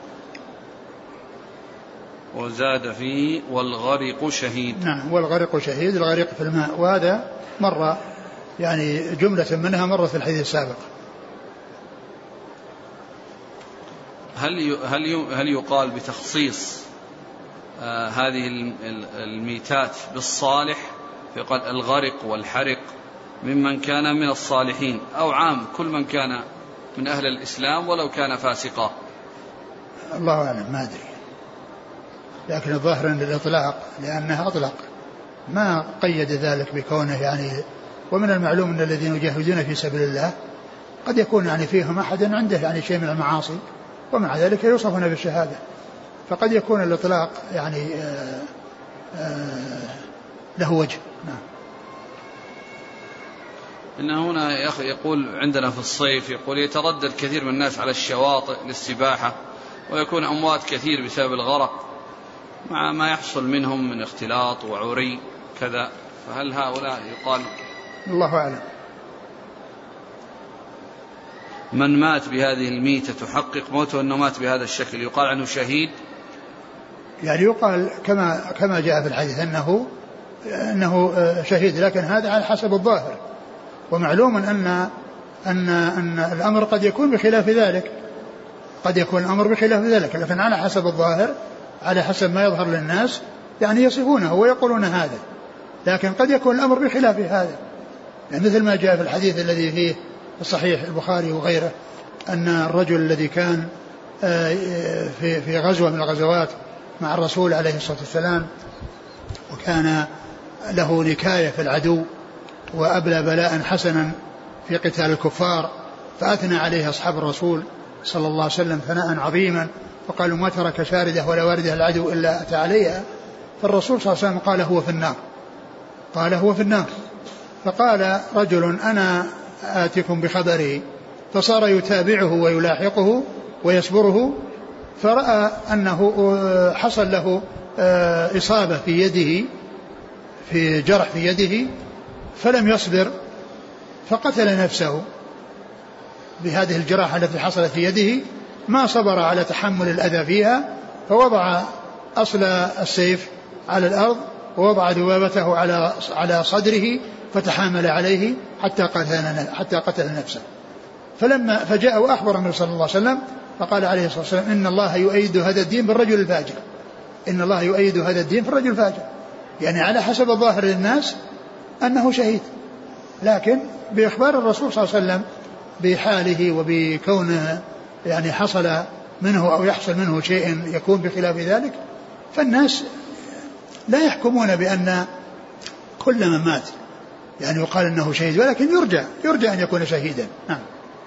وزاد فيه والغرق شهيد. نعم والغرق شهيد الغرق في الماء وهذا مرة يعني جملة منها مرة في الحديث السابق. هل هل هل يقال بتخصيص آه هذه الميتات بالصالح فيقال الغرق والحرق ممن كان من الصالحين أو عام كل من كان من أهل الإسلام ولو كان فاسقا؟ الله أعلم ما أدري لكن الظاهر أن الإطلاق لأنها أطلق ما قيد ذلك بكونه يعني ومن المعلوم أن الذين يجاهدون في سبيل الله قد يكون يعني فيهم أحد عنده يعني شيء من المعاصي ومع ذلك يوصفون بالشهادة فقد يكون الإطلاق يعني آآ آآ له وجه. نعم. إن هنا يقول عندنا في الصيف يقول يتردد كثير من الناس على الشواطئ للسباحة ويكون أموات كثير بسبب الغرق مع ما يحصل منهم من اختلاط وعري كذا فهل هؤلاء يقال؟ الله أعلم. من مات بهذه الميتة تحقق موته أنه مات بهذا الشكل يقال عنه شهيد؟ يعني يقال كما كما جاء في الحديث أنه أنه شهيد لكن هذا على حسب الظاهر ومعلوم أن أن أن الأمر قد يكون بخلاف ذلك قد يكون الأمر بخلاف ذلك لكن على حسب الظاهر على حسب ما يظهر للناس يعني يصفونه ويقولون هذا لكن قد يكون الأمر بخلاف هذا يعني مثل ما جاء في الحديث الذي فيه الصحيح البخاري وغيره أن الرجل الذي كان في في غزوة من الغزوات مع الرسول عليه الصلاة والسلام وكان له نكاية في العدو وأبلى بلاء حسنا في قتال الكفار فأثنى عليه أصحاب الرسول صلى الله عليه وسلم ثناء عظيما وقالوا ما ترك شاردة ولا واردة العدو إلا أتى عليها فالرسول صلى الله عليه وسلم قال هو في النار قال هو في النار فقال رجل أنا آتكم بخبره فصار يتابعه ويلاحقه ويصبره فرأى أنه حصل له إصابة في يده في جرح في يده فلم يصبر فقتل نفسه بهذه الجراحة التي حصلت في يده ما صبر على تحمل الأذى فيها فوضع أصل السيف على الأرض ووضع ذبابته على على صدره فتحامل عليه حتى قتل حتى قتل نفسه فلما فجاء وأخبر النبي صلى الله عليه وسلم فقال عليه الصلاة والسلام إن الله يؤيد هذا الدين بالرجل الفاجر إن الله يؤيد هذا الدين في الرجل الفاجر يعني على حسب الظاهر للناس أنه شهيد لكن بإخبار الرسول صلى الله عليه وسلم بحاله وبكونه يعني حصل منه أو يحصل منه شيء يكون بخلاف ذلك فالناس لا يحكمون بأن كل من مات يعني يقال أنه شهيد ولكن يرجى يرجى أن يكون شهيدا. نعم.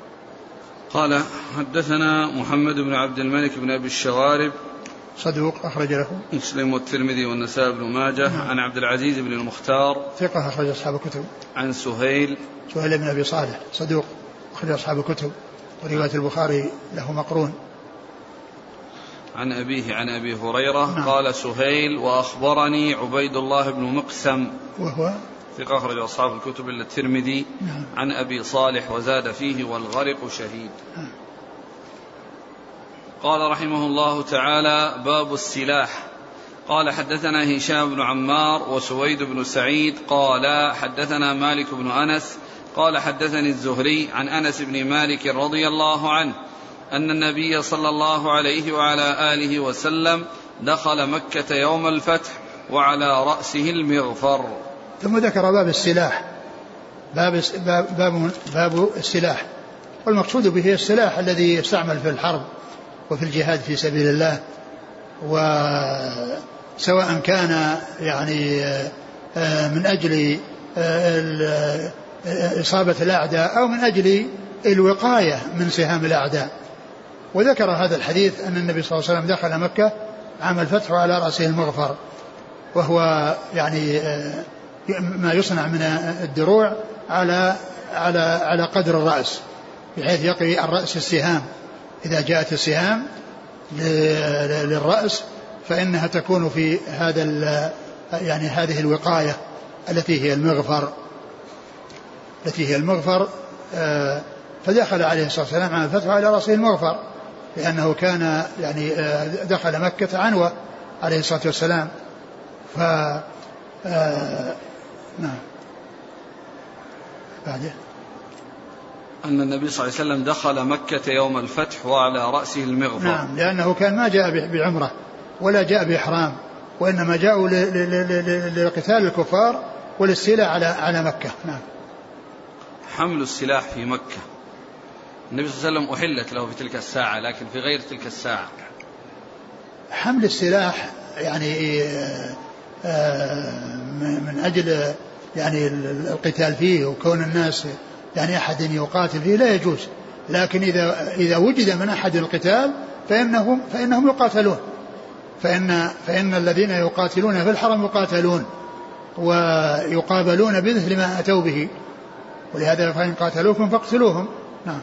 قال حدثنا محمد بن عبد الملك بن أبي الشوارب صدوق أخرج له مسلم والترمذي والنسائي بن ماجه. نعم. عن عبد العزيز بن المختار ثقة أخرج أصحاب الكتب. عن سهيل سهيل بن أبي صالح صدوق أخرج أصحاب الكتب ورواية البخاري له مقرون. عن أبيه عن أبي هريرة. نعم. قال سهيل وأخبرني عبيد الله بن مقسم وهو ثقة أخرج أصحاب الكتب إلا الترمذي. نعم. عن أبي صالح وزاد فيه والغرق شهيد. نعم. قال رحمه الله تعالى باب السلاح. قال حدثنا هشام بن عمار وسويد بن سعيد قال حدثنا مالك بن أنس قال حدثني الزهري عن أنس بن مالك رضي الله عنه أن النبي صلى الله عليه وعلى آله وسلم دخل مكة يوم الفتح وعلى رأسه المغفر. ثم ذكر باب السلاح باب, باب, باب السلاح والمقصود به السلاح الذي يستعمل في الحرب وفي الجهاد في سبيل الله وسواء كان يعني من أجل إصابة الأعداء أو من أجل الوقاية من سهام الأعداء. وذكر هذا الحديث أن النبي صلى الله عليه وسلم دخل مكة عام الفتح وعلى رأسه المغفر، وهو يعني ما يصنع من الدروع على على على قدر الرأس، بحيث يقي الرأس السهام. إذا جاءت السهام للرأس فإنها تكون في هذا يعني هذه الوقاية التي هي المغفر التي هي المغفر فدخل عليه الصلاة والسلام عام الفتح على رأسه المغفر، لأنه كان يعني دخل مكة عنوة عليه الصلاة والسلام. ف نعم بعده أن النبي صلى الله عليه وسلم دخل مكة يوم الفتح وعلى رأسه المغفر. نعم، لأنه كان ما جاء بعمرة ولا جاء بإحرام، وإنما جاءوا لقتال الكفار والاستيلاء على على مكة. نعم. حمل السلاح في مكة، النبي صلى الله عليه وسلم أحلت له في تلك الساعة، لكن في غير تلك الساعة حمل السلاح يعني من أجل يعني القتال فيه وكون الناس يعني أحد يقاتل فيه لا يجوز، لكن إذا إذا وجد من أحد القتال فإنهم فإنهم يقاتلون، فإن فإن الذين يقاتلون في الحرم يقاتلون ويقابلون بمثل ما أتوا به، ولهذا فإن قاتلوكم فاقتلوهم. نعم.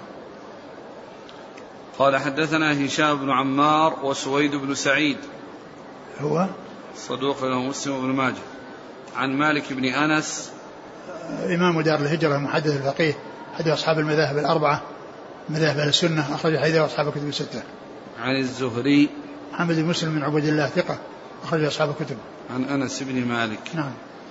قال حدثنا هشام بن عمار وسويد بن سعيد هو صدوق له مسلم بن ماجه عن مالك بن أنس إمام دار الهجرة المحدث الفقيه أحد أصحاب المذاهب الأربعة مذاهب أهل السنة، أخرج حديثه أصحاب الكتب الستة. عن الزهري محمد بن مسلم بن عبد الله ثقة أخرج أصحاب الكتب. عن أنس بن مالك. نعم.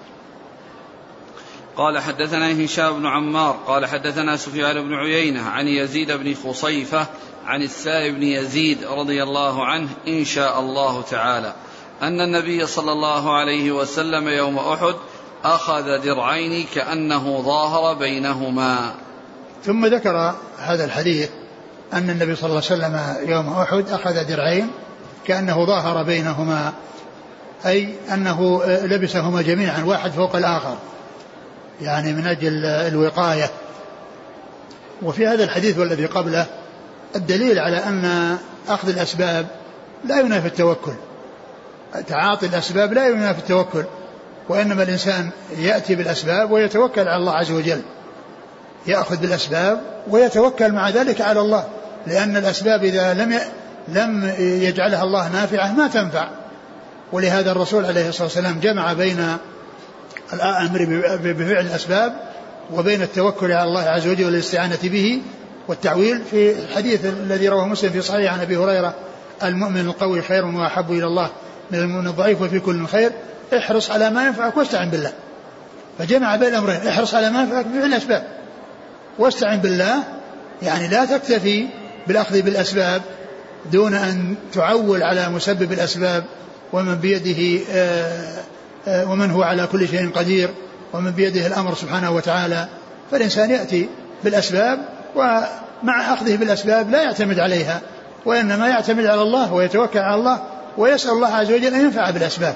قال حدثنا هشام بن عمار قال حدثنا سفيان بن عيينة عن يزيد بن خصيفة عن السائب بن يزيد رضي الله عنه إن شاء الله تعالى أن النبي صلى الله عليه وسلم يوم أحد أخذ درعين كأنه ظاهر بينهما. ثم ذكر هذا الحديث أن النبي صلى الله عليه وسلم يوم أحد أخذ درعين كأنه ظاهر بينهما، أي أنه لبسهما جميعا واحد فوق الآخر، يعني من أجل الوقاية. وفي هذا الحديث والذي قبله الدليل على أن أخذ الأسباب لا ينافي التوكل، تعاطي الأسباب لا ينافي التوكل، وإنما الإنسان يأتي بالأسباب ويتوكل على الله عز وجل، يأخذ بالأسباب ويتوكل مع ذلك على الله، لأن الأسباب إذا لم لم يجعلها الله نافعة ما تنفع. ولهذا الرسول عليه الصلاة والسلام جمع بين الأمر بفعل الأسباب وبين التوكل على الله عز وجل والاستعانة به والتعويل في الحديث الذي رواه مسلم في صحيح عن أبي هريرة: المؤمن القوي خير وأحب إلى الله من المؤمن الضعيف وفي كل خير، احرص على ما ينفعك واستعن بالله. فجمع بين الأمرين، احرص على ما ينفعك بفعل الأسباب واستعن بالله، يعني لا تكتفي بالأخذ بالأسباب دون أن تعول على مسبب الأسباب ومن بيده آآ آآ ومن هو على كل شيء قدير ومن بيده الأمر سبحانه وتعالى. فالإنسان يأتي بالأسباب ومع أخذه بالأسباب لا يعتمد عليها، وإنما يعتمد على الله ويتوكل على الله ويسأل الله عز وجل أن ينفع بالأسباب.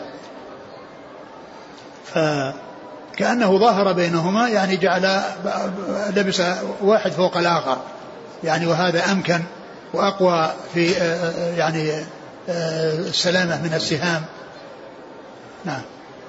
فكأنه ظاهر بينهما، يعني جعل لبس واحد فوق الآخر، يعني وهذا أمكن وأقوى في يعني السلامة من السهام. نعم.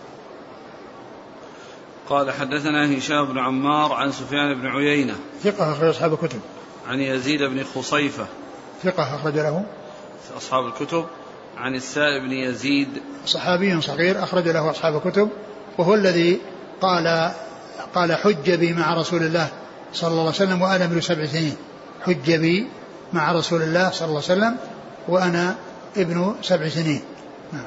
قال حدثنا هشام بن عمار عن سفيان بن عيينة ثقة أخرج أصحاب الكتب. عن يزيد بن خصيفة ثقة أخرج له أصحاب الكتب. عن السائب بن يزيد صحابي صغير أخرج له أصحاب الكتب، وهو الذي قال قال حج بي مع رسول الله صلى الله عليه وسلم وأنا ابن سبع سنين. حج بي مع رسول الله صلى الله عليه وسلم وأنا ابن سبع سنين. نعم.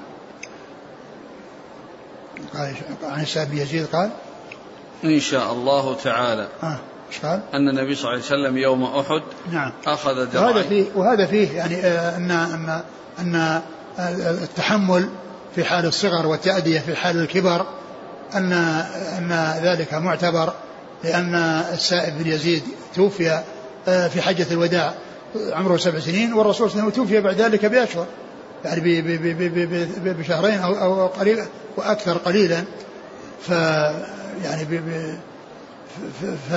قال عن السائب بن يزيد قال إن شاء الله تعالى آه. قال أن النبي صلى الله عليه وسلم يوم أحد نعم. أخذ درعين. وهذا فيه, وهذا فيه يعني آه أن, أن, أن التحمل في حال الصغر والتأدية في حال الكبر أن, أن ذلك معتبر، لأن السائب بن يزيد توفي آه في حجة الوداع عمره سبع سنين، والرسول صلى الله عليه وسلم توفي بعد ذلك بأشهر، يعني بشهرين أو, أو قليل وأكثر قليلا. ف يعني ب ف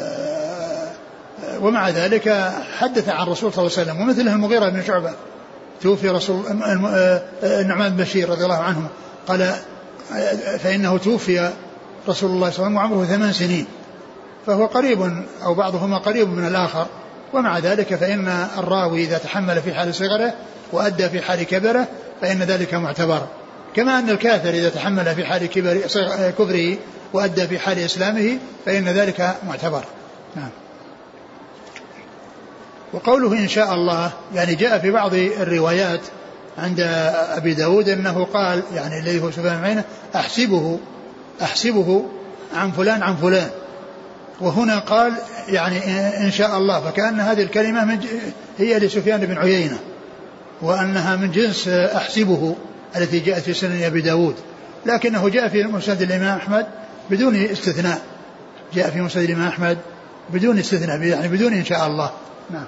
ومع ذلك حدث عن الرسول صلى الله عليه وسلم، ومثله المغيرة بن شعبة توفي رسول النعمان بن بشير رضي الله عنه قال فإنه توفي رسول الله صلى الله عليه وسلم وعمره ثمان سنين، فهو قريب أو بعضهما قريب من الآخر، ومع ذلك فإن الراوي إذا تحمل في حال صغره وأدى في حال كبره فإن ذلك معتبر، كما أن الكافر إذا تحمل في حال كفره وأدى في حال إسلامه فإن ذلك معتبر. نعم. وقوله إن شاء الله يعني جاء في بعض الروايات عند أبي داود أنه قال يعني الذي هو سفيان بن عيينة أحسبه أحسبه عن فلان عن فلان، وهنا قال يعني إن شاء الله، فكأن هذه الكلمة من هي لسفيان بن عيينة وأنها من جنس أحسبه التي جاءت في سنن أبي داود، لكنه جاء في مسند الإمام أحمد بدون استثناء، جاء في مسند الإمام أحمد بدون استثناء يعني بدون إن شاء الله. نعم.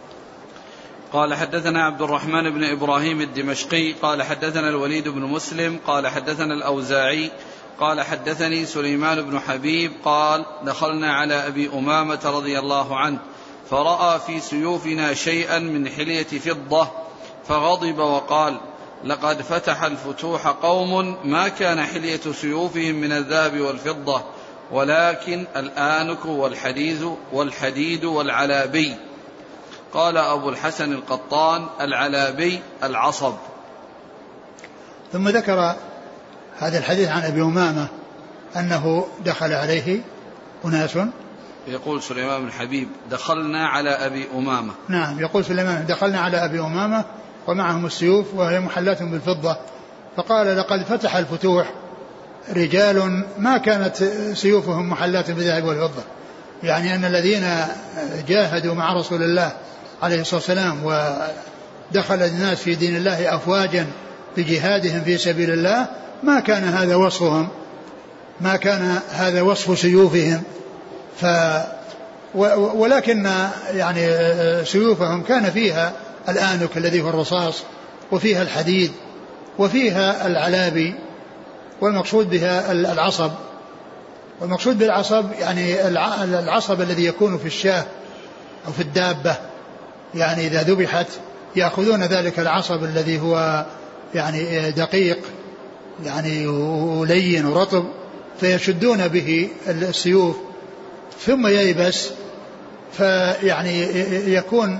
قال حدثنا عبد الرحمن بن إبراهيم الدمشقي قال حدثنا الوليد بن مسلم قال حدثنا الأوزاعي قال حدثني سليمان بن حبيب قال دخلنا على أبي أمامة رضي الله عنه فرأى في سيوفنا شيئا من حلية فضة فغضب وقال لقد فتح الفتوح قوم ما كان حلية سيوفهم من الذهب والفضة ولكن الآنك والحديد والحديد والعلابي. قال أبو الحسن القطان العلابي العصب. ثم ذكر هذا الحديث عن أبي أمامة أنه دخل عليه أناس، يقول سليمان بن حبيب دخلنا على أبي أمامة. نعم يقول سليمان دخلنا على أبي أمامة ومعهم السيوف وهي محلات بالفضة، فقال لقد فتح الفتوح رجال ما كانت سيوفهم محلات بالذهب والفضة، يعني أن الذين جاهدوا مع رسول الله عليه الصلاة والسلام ودخل الناس في دين الله أفواجا بجهادهم في سبيل الله ما كان هذا وصفهم، ما كان هذا وصف سيوفهم، ف ولكن يعني سيوفهم كان فيها الآنك الذي هو الرصاص وفيها الحديد وفيها العلابي، والمقصود بها العصب، والمقصود بالعصب يعني العصب الذي يكون في الشاة أو في الدابة، يعني إذا ذبحت يأخذون ذلك العصب الذي هو يعني دقيق يعني ولين ورطب فيشدون به السيوف ثم ييبس، فيعني يكون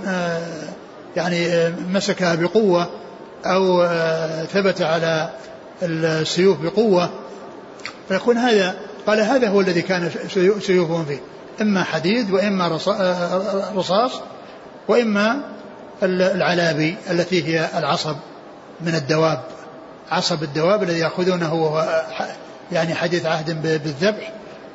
يعني مسكها بقوة أو ثبت على السيوف بقوة، فيكون هذا قال هذا هو الذي كان سيوفهم فيه، إما حديد وإما رصاص وإما العلابي التي هي العصب من الدواب، عصب الدواب الذي يأخذونه وهو يعني حديث عهد بالذبح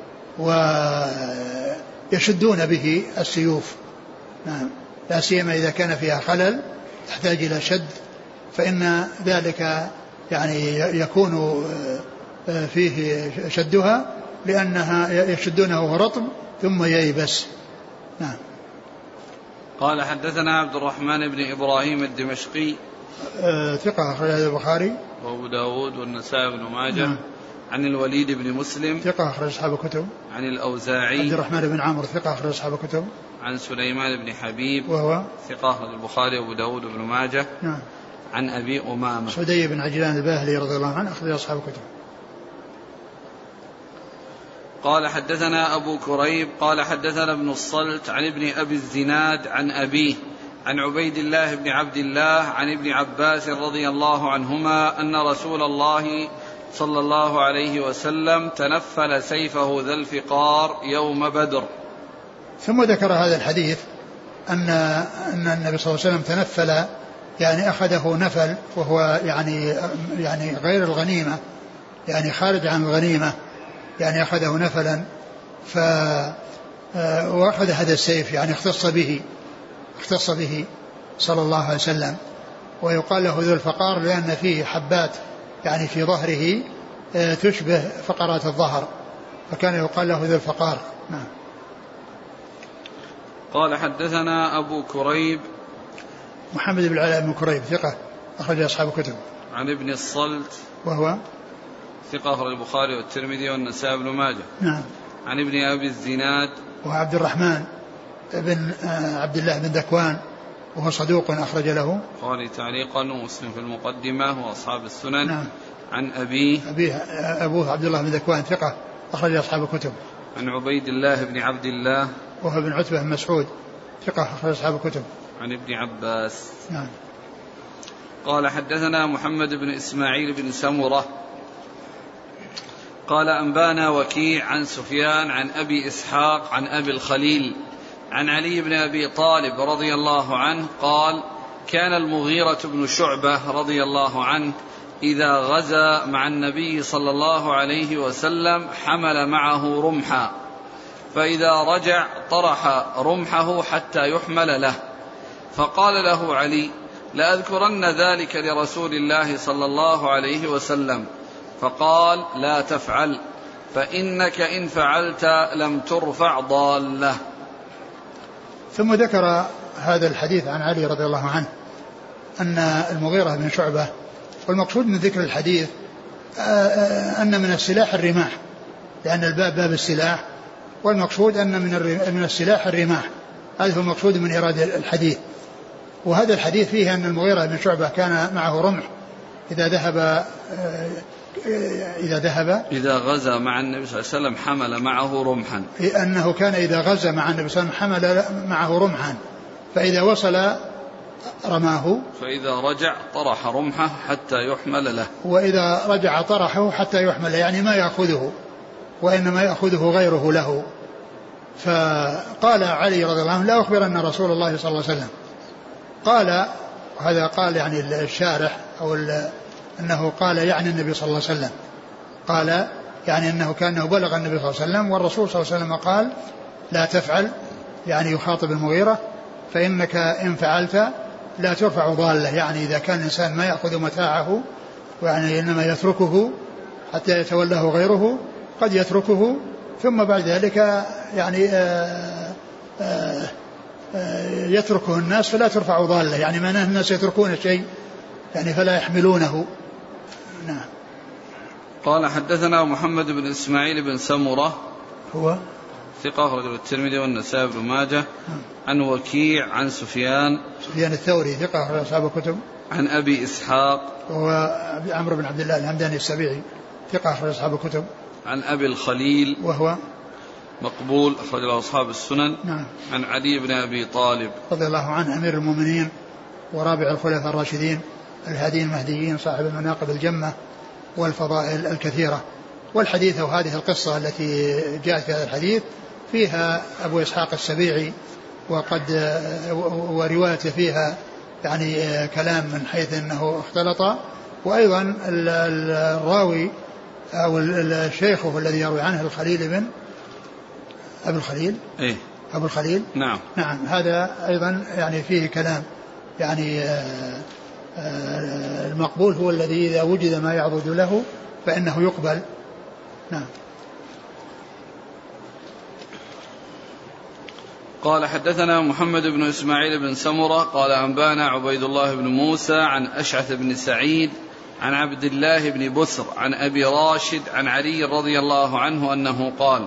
ويشدون به السيوف. نعم. لا سيما إذا كان فيها خلل تحتاج إلى شد فإن ذلك يعني يكون فيه شدها لأنها يشدونه وهو رطب ثم ييبس. نعم. قال حدثنا عبد الرحمن بن إبراهيم الدمشقي ثقة أخرج البخاري وأبو داود والنسائي بن ماجه. نعم. عن الوليد بن مسلم ثقة أخرج أصحاب الكتب. عن الأوزاعي عبد الرحمن بن عمرو ثقة أخرج أصحاب الكتب. عن سليمان بن حبيب وهو ثقة أخرج البخاري وأبو داود بن ماجه. نعم. عن أبي أمامة سدي بن عجلان الباهلي رضي الله عنه أخرج أصحاب الكتب. قال حدثنا أبو كريب قال حدثنا ابن الصلت عن ابن أبي الزناد عن أبيه عن عبيد الله بن عبد الله عن ابن عباس رضي الله عنهما أن رسول الله صلى الله عليه وسلم تنفل سيفه ذا الفقار يوم بدر. ثم ذكر هذا الحديث أن أن النبي صلى الله عليه وسلم تنفل يعني أخذه نفل وهو يعني يعني غير الغنيمة، يعني خارج عن الغنيمة، يعني أخذه نفلا ف وأخذ هذا السيف يعني اختص به اختص به صلى الله عليه وسلم، ويقال له ذو الفقار لأن فيه حبات يعني في ظهره تشبه فقرات الظهر فكان يقال له ذو الفقار. نعم. قال حدثنا أبو كريب محمد بن العلاء بن كريب ثقة أخرج أصحاب الكتب. عن ابن الصلت وهو ثقة أخرج البخاري والترمذي والنسائي بن ماجه. نعم. عن ابن أبي الزناد وعبد الرحمن بن عبد الله بن ذكوان وهو صدوق أخرج له البخاري تعليقا ومسلم في المقدمة وأصحاب السنن. نعم. عن أبيه أبيه أبوه عبد الله بن ذكوان ثقة أخرج أصحاب الكتب. عن عبيد الله بن عبد الله وهو بن عتبة بن مسعود ثقة أخرج أصحاب الكتب. عن ابن عباس. نعم. قال حدثنا محمد بن إسماعيل بن سمرة قال أنبانا وكيع عن سفيان عن أبي إسحاق عن أبي الخليل عن علي بن أبي طالب رضي الله عنه قال كان المغيرة بن شعبة رضي الله عنه إذا غزا مع النبي صلى الله عليه وسلم حمل معه رمحا، فإذا رجع طرح رمحه حتى يحمل له، فقال له علي لأذكرن ذلك لرسول الله صلى الله عليه وسلم، فقال لا تفعل فإنك إن فعلت لم ترفع ضالة. ثم ذكر هذا الحديث عن علي رضي الله عنه أن المغيرة بن شعبة، والمقصود من ذكر الحديث أن من السلاح الرماح، لأن الباب باب السلاح، والمقصود أن من من السلاح الرماح، هذا هو المقصود من إرادة الحديث. وهذا الحديث فيه أن المغيرة بن شعبة كان معه رمح إذا ذهب إذا ذهب إذا غزا مع النبي صلى الله عليه وسلم حمل معه رمحا، أنه كان إذا غزا مع النبي صلى الله عليه وسلم حمل معه رمحا، فإذا وصل رماه، فإذا رجع طرح رمحه حتى يحمل له، وإذا رجع طرحه حتى يحمل، يعني ما يأخذه وإنما يأخذه غيره له. فقال علي رضي الله عنه لا أخبرن رسول الله صلى الله عليه وسلم، قال هذا قال يعني الشارح أو أنه قال يعني النبي صلى الله عليه وسلم، قال يعني أنه كأنه بلغ النبي صلى الله عليه وسلم، والرسول صلى الله عليه وسلم قال لا تفعل، يعني يخاطب المغيرة، فإنك إن فعلت لا ترفع ضالة، يعني إذا كان الإنسان ما يأخذ متاعه يعني إنما يتركه حتى يتولاه غيره، قد يتركه ثم بعد ذلك يعني آآ آآ يتركه الناس فلا ترفع ضالة، يعني معناه الناس يتركون الشيء يعني فلا يحملونه. نعم. قال حدثنا محمد بن إسماعيل بن سمرة هو ثقة أخرجه الترمذي والنسائي بن ماجه. عن وكيع عن سفيان سفيان الثوري ثقة أخرج أصحاب الكتب. عن أبي إسحاق وهو عمرو بن عبد الله الهمداني السبيعي ثقة أخرج أصحاب الكتب. عن أبي الخليل وهو مقبول أخرج له أصحاب السنن. نعم. عن علي بن أبي طالب رضي الله عنه أمير المؤمنين ورابع الخلفاء الراشدين الهادين المهديين صاحب المناقب الجمة والفضائل الكثيرة. والحديث وهذه القصة التي جاءت في هذا الحديث فيها أبو إسحاق السبيعي، وقد وروايته فيها يعني كلام من حيث أنه اختلط، وأيضا الراوي أو الشيخ الذي يروي عنه الخليل بن أبو الخليل إيه؟ أبو الخليل نعم. نعم هذا أيضا يعني فيه كلام، يعني آآ آآ المقبول هو الذي إذا وجد ما يعضد له فإنه يقبل. نعم. قال حدثنا محمد بن إسماعيل بن سمرة قال أنبانا عبيد الله بن موسى عن أشعث بن سعيد عن عبد الله بن بسر عن أبي راشد عن علي رضي الله عنه أنه قال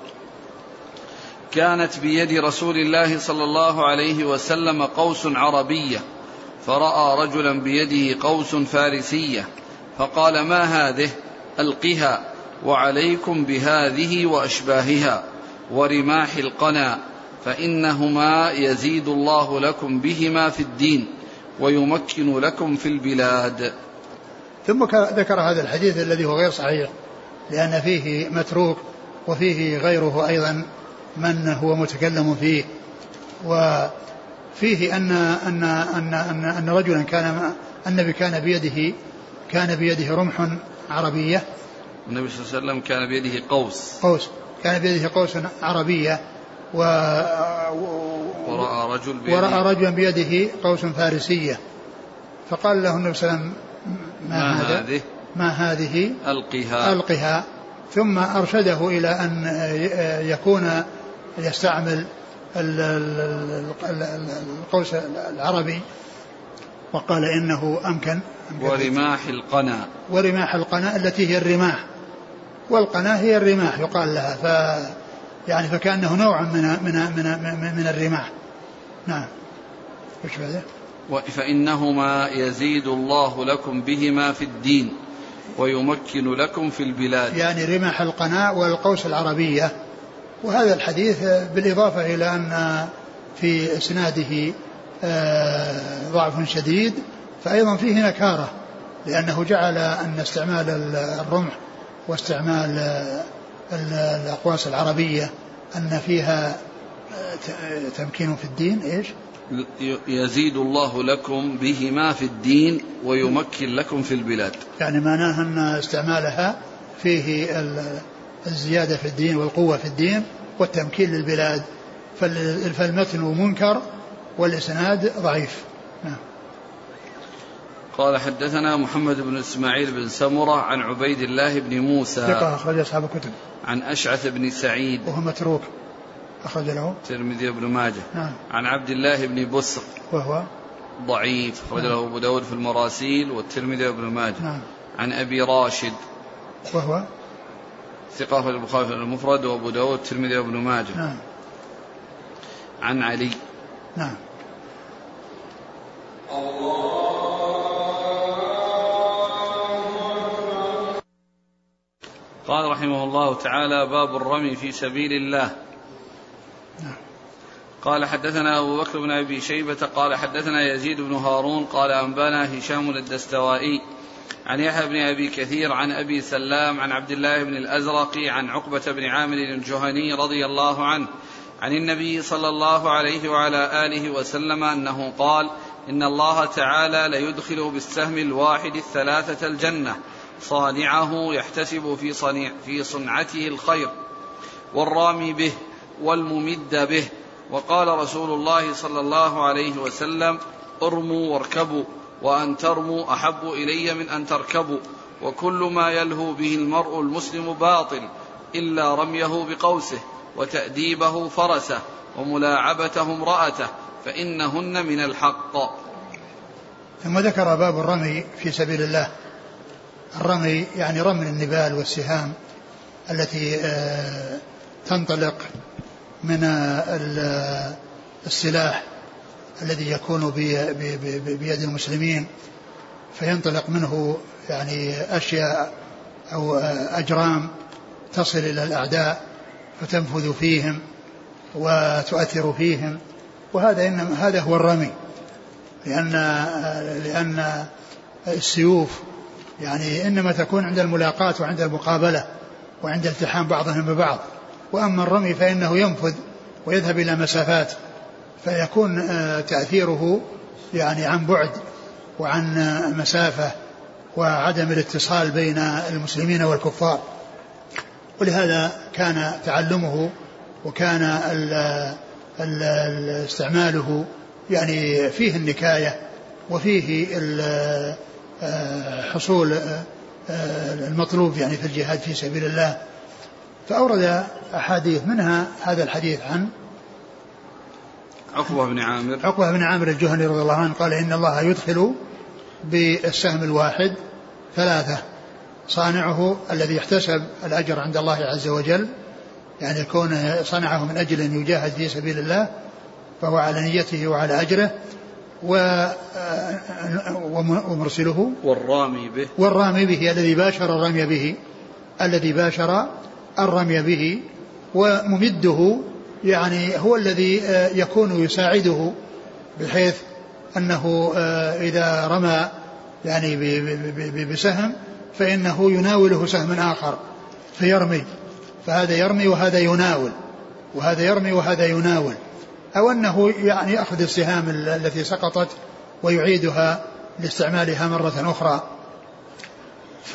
كانت بيد رسول الله صلى الله عليه وسلم قوس عربية، فرأى رجلا بيده قوس فارسية، فقال ما هذه؟ ألقها وعليكم بهذه وأشباهها ورماح القنا، فإنهما يزيد الله لكم بهما في الدين ويمكن لكم في البلاد. ثم ذكر هذا الحديث الذي هو غير صحيح، لأن فيه متروك وفيه غيره أيضا من هو متكلم فيه، وفيه أن أن أن أن, أن رجلا كان النبي كان بيده كان بيده رمح عربية. النبي صلى الله عليه وسلم كان بيده قوس قوس كان بيده قوس عربية، و ورأى رجل بيده ورأى رجلا بيده قوس فارسية، فقال له النبي صلى الله عليه وسلم ما, ما هذا هذه؟ ما هذه؟ ألقها ألقها ثم أرشده إلى أن يكون يستعمل القوس العربي، وقال إنه أمكن. ورماح القنا ورماح القنا التي هي الرماح، والقنا هي الرماح يقال لها، ف يعني فكأنه نوع من من من من, من الرماح. نعم. فإنهما يزيد الله لكم بهما في الدين ويمكن لكم في البلاد. يعني رمح القناء والقوس العربية. وهذا الحديث بالإضافة إلى أن في إسناده ضعف شديد فأيضا فيه نكارة، لأنه جعل أن استعمال الرمح واستعمال الأقواس العربية أن فيها تمكين في الدين. إيش؟ يزيد الله لكم بهما في الدين ويمكن لكم في البلاد. يعني معناها أن استعمالها فيه الزيادة في الدين والقوة في الدين والتمكين للبلاد. فالمتن منكر والإسناد ضعيف. نعم. قال حدثنا محمد بن إسماعيل بن سمرة عن عبيد الله بن موسى ثقة أخرج أصحاب الكتب. عن أشعث بن سعيد وهو متروك أخرج له الترمذي بن ماجه. نعم. عن عبد الله بن بسر وهو ضعيف أخرج له أبو داود في المراسيل والترمذي بن ماجه. نعم. عن أبي راشد وهو ثقة في البخاري في المفرد وأبو داود والترمذي بن ماجه. نعم. عن علي. نعم. قال رحمه الله تعالى باب الرمي في سبيل الله. نعم. قال حدثنا أبو بكر بن أبي شيبة قال حدثنا يزيد بن هارون قال أنبانا هشام الدستوائي عن يحيى بن أبي كثير عن أبي سلام عن عبد الله بن الأزرق عن عقبة بن عامر الجهني رضي الله عنه عن النبي صلى الله عليه وعلى آله وسلم أنه قال إن الله تعالى ليدخل بالسهم الواحد الثلاثة الجنة صانعه يحتسب في, صنيع في صنعته الخير والرامي به والممد به. وقال رسول الله صلى الله عليه وسلم ارموا واركبوا وأن ترموا أحب إلي من أن تركبوا وكل ما يلهو به المرء المسلم باطل إلا رميه بقوسه وتأديبه فرسه وملاعبته امرأته فإنهن من الحق. ثم ذكر باب الرمي في سبيل الله. الرمي يعني رمي النبال والسهام التي تنطلق من السلاح الذي يكون بيد المسلمين فينطلق منه يعني أشياء أو أجرام تصل إلى الأعداء فتنفذ فيهم وتؤثر فيهم. وهذا إنما هذا هو الرمي، لأن لأن السيوف يعني إنما تكون عند الملاقاة وعند المقابلة وعند التحام بعضهم ببعض. وأما الرمي فإنه ينفذ ويذهب إلى مسافات فيكون تأثيره يعني عن بعد وعن مسافة وعدم الاتصال بين المسلمين والكفار. ولهذا كان تعلمه وكان استعماله يعني فيه النكاية وفيه حصول المطلوب يعني في الجهاد في سبيل الله. فأورد أحاديث منها هذا الحديث عن عقبة بن عامر عقبة بن عامر الجهني رضي الله عنه قال إن الله يدخل بالسهم الواحد ثلاثة صانعه الذي يحتسب الأجر عند الله عز وجل، يعني يكون صنعه من أجل أن يجاهد في سبيل الله فهو على نيته وعلى أجره، ومرسله والرامي به والرامي به الذي باشر الرمي به الذي باشر الرمي به وممده يعني هو الذي يكون يساعده بحيث أنه إذا رمى يعني بسهم فإنه يناوله سهم آخر فيرمي، فهذا يرمي وهذا يناول وهذا يرمي وهذا يناول، أو أنه يعني يأخذ السهام التي سقطت ويعيدها لاستعمالها مرة أخرى. ف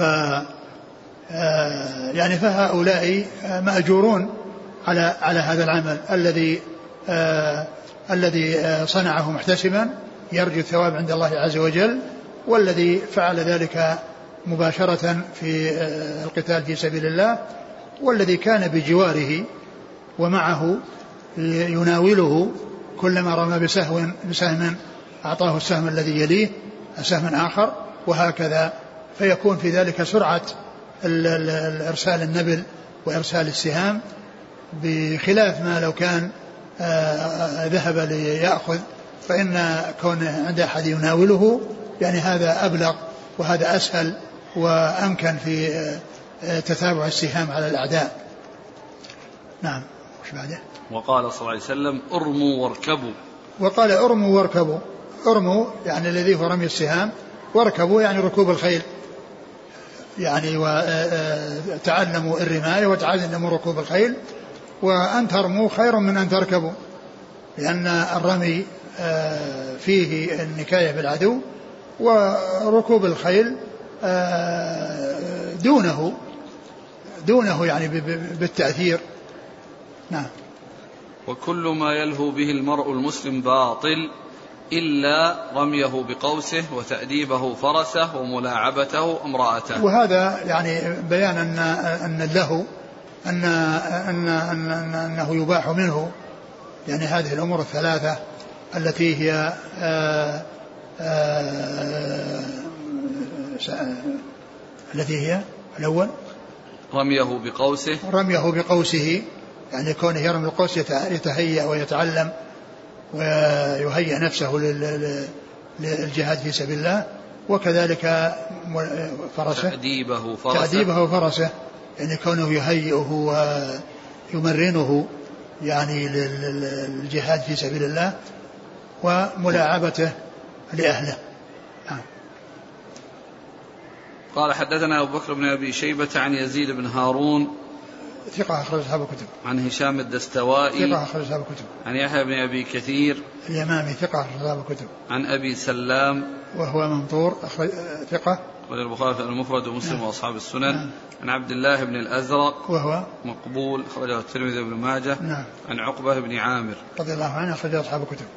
يعني فهؤلاء مأجورون على على هذا العمل الذي آه الذي آه صنعه محتسبا يرجو الثواب عند الله عز وجل، والذي فعل ذلك مباشرة في آه القتال في سبيل الله، والذي كان بجواره ومعه يناوله كلما رمى بسهم بسهم أعطاه السهم الذي يليه سهم آخر وهكذا، فيكون في ذلك سرعة الإرسال النبل وإرسال السهام، بخلاف ما لو كان ذهب ليأخذ فإن كون عند أحد يناوله يعني هذا أبلغ وهذا أسهل وأمكن في تتابع السهام على الأعداء. نعم. وش بعده؟ وقال صلى الله عليه وسلم ارموا واركبوا. وقال ارموا واركبوا. ارموا يعني الذي هو رمي السهام، واركبوا يعني ركوب الخيل، يعني وتعلموا الرماية وتعلموا ركوب الخيل. وأن ترموا خير من أن تركبوا، لأن الرمي فيه النكاية بالعدو، وركوب الخيل دونه دونه يعني بالتأثير. نعم. وكل ما يلهو به المرء المسلم باطل إلا رميه بقوسه وتأديبه فرسه وملاعبته امرأته. وهذا يعني بيان أن أن اللهو أن أن أن أنه يباح منه يعني هذه الأمور الثلاثة التي هي آآ آآ التي هي الأول رميه بقوسه رميه بقوسه يعني كونه يرمي القوس يتهيأ ويتعلم ويهيئ نفسه للجهاد في سبيل الله. وكذلك فرسه تأديبه فرسه, تأديبه فرسه يعني كونه يهيئه ويمرنه يعني للجهاد في سبيل الله، وملاعبته لأهله. قال حدثنا أبو بكر بن أبي شيبة عن يزيد بن هارون ثقة أخرج أصحاب الكتب. عن هشام الدستوائي ثقة أخرج أصحاب الكتب. عن يحيى بن أبي كثير اليمامي ثقة أخرج أصحاب الكتب. عن أبي سلام وهو ممطور أخرج ثقة أخرج البخاري المفرد ومسلم وأصحاب السنن. نعم. عن عبد الله بن الأزرق وهو مقبول أخرجه الترمذي وابن ماجه. نعم. عن عقبة بن عامر رضي الله عنه أخرج أصحاب الكتب.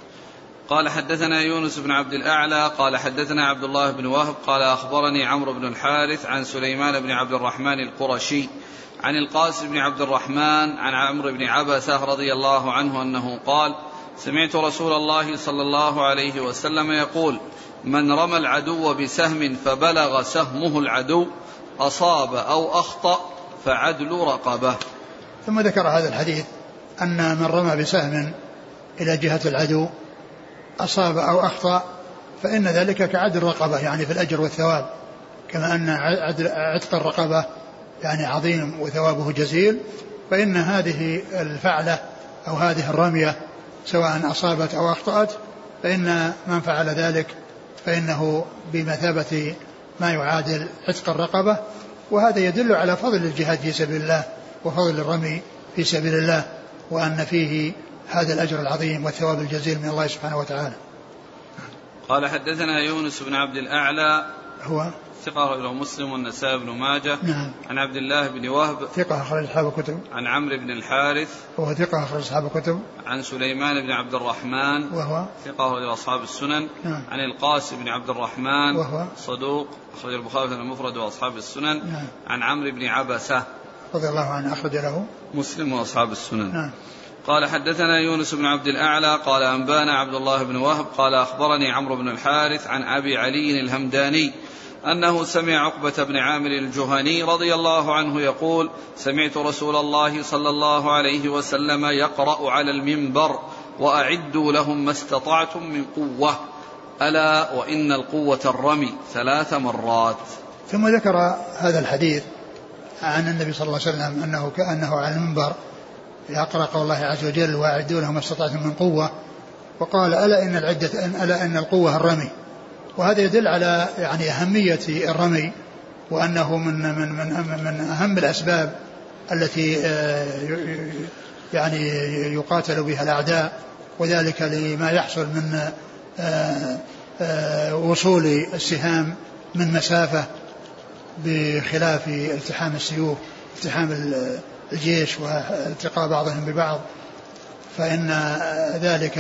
قال حدثنا يونس بن عبد الأعلى قال حدثنا عبد الله بن وهب قال أخبرني عمرو بن الحارث عن سليمان بن عبد الرحمن القرشي عن القاسم بن عبد الرحمن عن عمرو بن عبسة رضي الله عنه أنه قال سمعت رسول الله صلى الله عليه وسلم يقول من رمى العدو بسهم فبلغ سهمه العدو أصاب أو أخطأ فعدل رقبة. ثم ذكر هذا الحديث أن من رمى بسهم إلى جهة العدو أصاب أو أخطأ فإن ذلك كعدل رقبة يعني في الأجر والثواب، كما أن عتق الرقبة يعني عظيم وثوابه جزيل، فإن هذه الفعلة أو هذه الرمية سواء أصابت أو أخطأت فإن من فعل ذلك فإنه بمثابة ما يعادل عتق الرقبة. وهذا يدل على فضل الجهاد في سبيل الله وفضل الرمي في سبيل الله، وأن فيه هذا الأجر العظيم والثواب الجزيل من الله سبحانه وتعالى. قال حدثنا يونس بن عبد الأعلى هو ثقة أخرجه مسلم والنسائي بن ماجه. نعم. عن عبد الله بن وهب ثقة أخرج أصحاب الكتب. عن عمرو بن الحارث وهو ثقة أخرج أصحاب الكتب. عن سليمان بن عبد الرحمن وهو ثقة أخرج أصحاب السنن. نعم. عن القاسم بن عبد الرحمن وهو صدوق أخرج البخاري المفرد وأصحاب السنن. نعم. عن عمرو بن عبسة رضي الله عنه أخرج له مسلم وأصحاب السنن. نعم. قال حدثنا يونس بن عبد الأعلى قال أنبانا عبد الله بن وهب قال أخبرني عمرو بن الحارث عن أبي علي الهمداني أنه سمع عقبة بن عامر الجهني رضي الله عنه يقول سمعت رسول الله صلى الله عليه وسلم يقرأ على المنبر وأعدوا لهم ما استطعتم من قوة ألا وإن القوة الرمي ثلاث مرات. ثم ذكر هذا الحديث عن النبي صلى الله عليه وسلم أنه كأنه على المنبر يقرأ قول الله عز وجل وأعدوا لهم ما استطعتم من قوة، وقال ألا إن العدة ألا إن القوة الرمي. وهذا يدل على يعني أهمية الرمي، وأنه من من من من أهم الأسباب التي يعني يقاتل بها الأعداء، وذلك لما يحصل من وصول السهام من مسافة بخلاف التحام السيوف التحام الجيش والتقاء بعضهم ببعض، فإن ذلك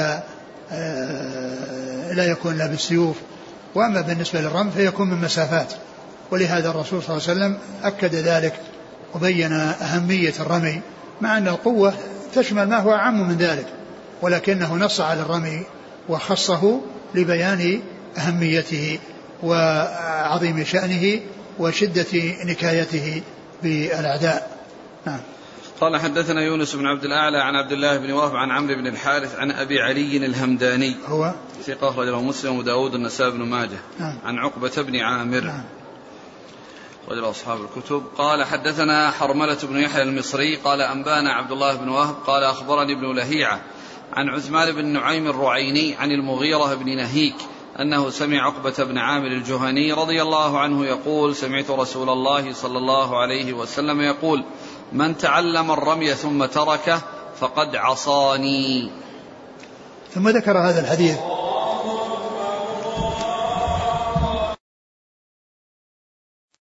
لا يكون لا بالسيوف. وأما بالنسبة للرمي فيكون من مسافات، ولهذا الرسول صلى الله عليه وسلم أكد ذلك وبين أهمية الرمي، مع أن القوة تشمل ما هو أعم من ذلك، ولكنه نص على الرمي وخصه لبيان أهميته وعظيم شأنه وشدة نكايته بالأعداء. نعم. قال حدثنا يونس بن عبد الأعلى عن عبد الله بن وهب عن عمرو بن الحارث عن أبي علي الهمداني هو ثقة أخرجه مسلم وداود النسائي بن ماجه نعم. عن عقبة بن عامر نعم. رجل أصحاب الكتب. قال حدثنا حرملة بن يحيى المصري قال أنبانا عبد الله بن وهب قال أخبرني ابن لهيعة عن عثمان بن نعيم الرعيني عن المغيرة بن نهيك أنه سمع عقبة بن عامر الجهني رضي الله عنه يقول سمعت رسول الله صلى الله عليه وسلم يقول من تعلم الرمي ثم تركه فقد عصاني. ثم ذكر هذا الحديث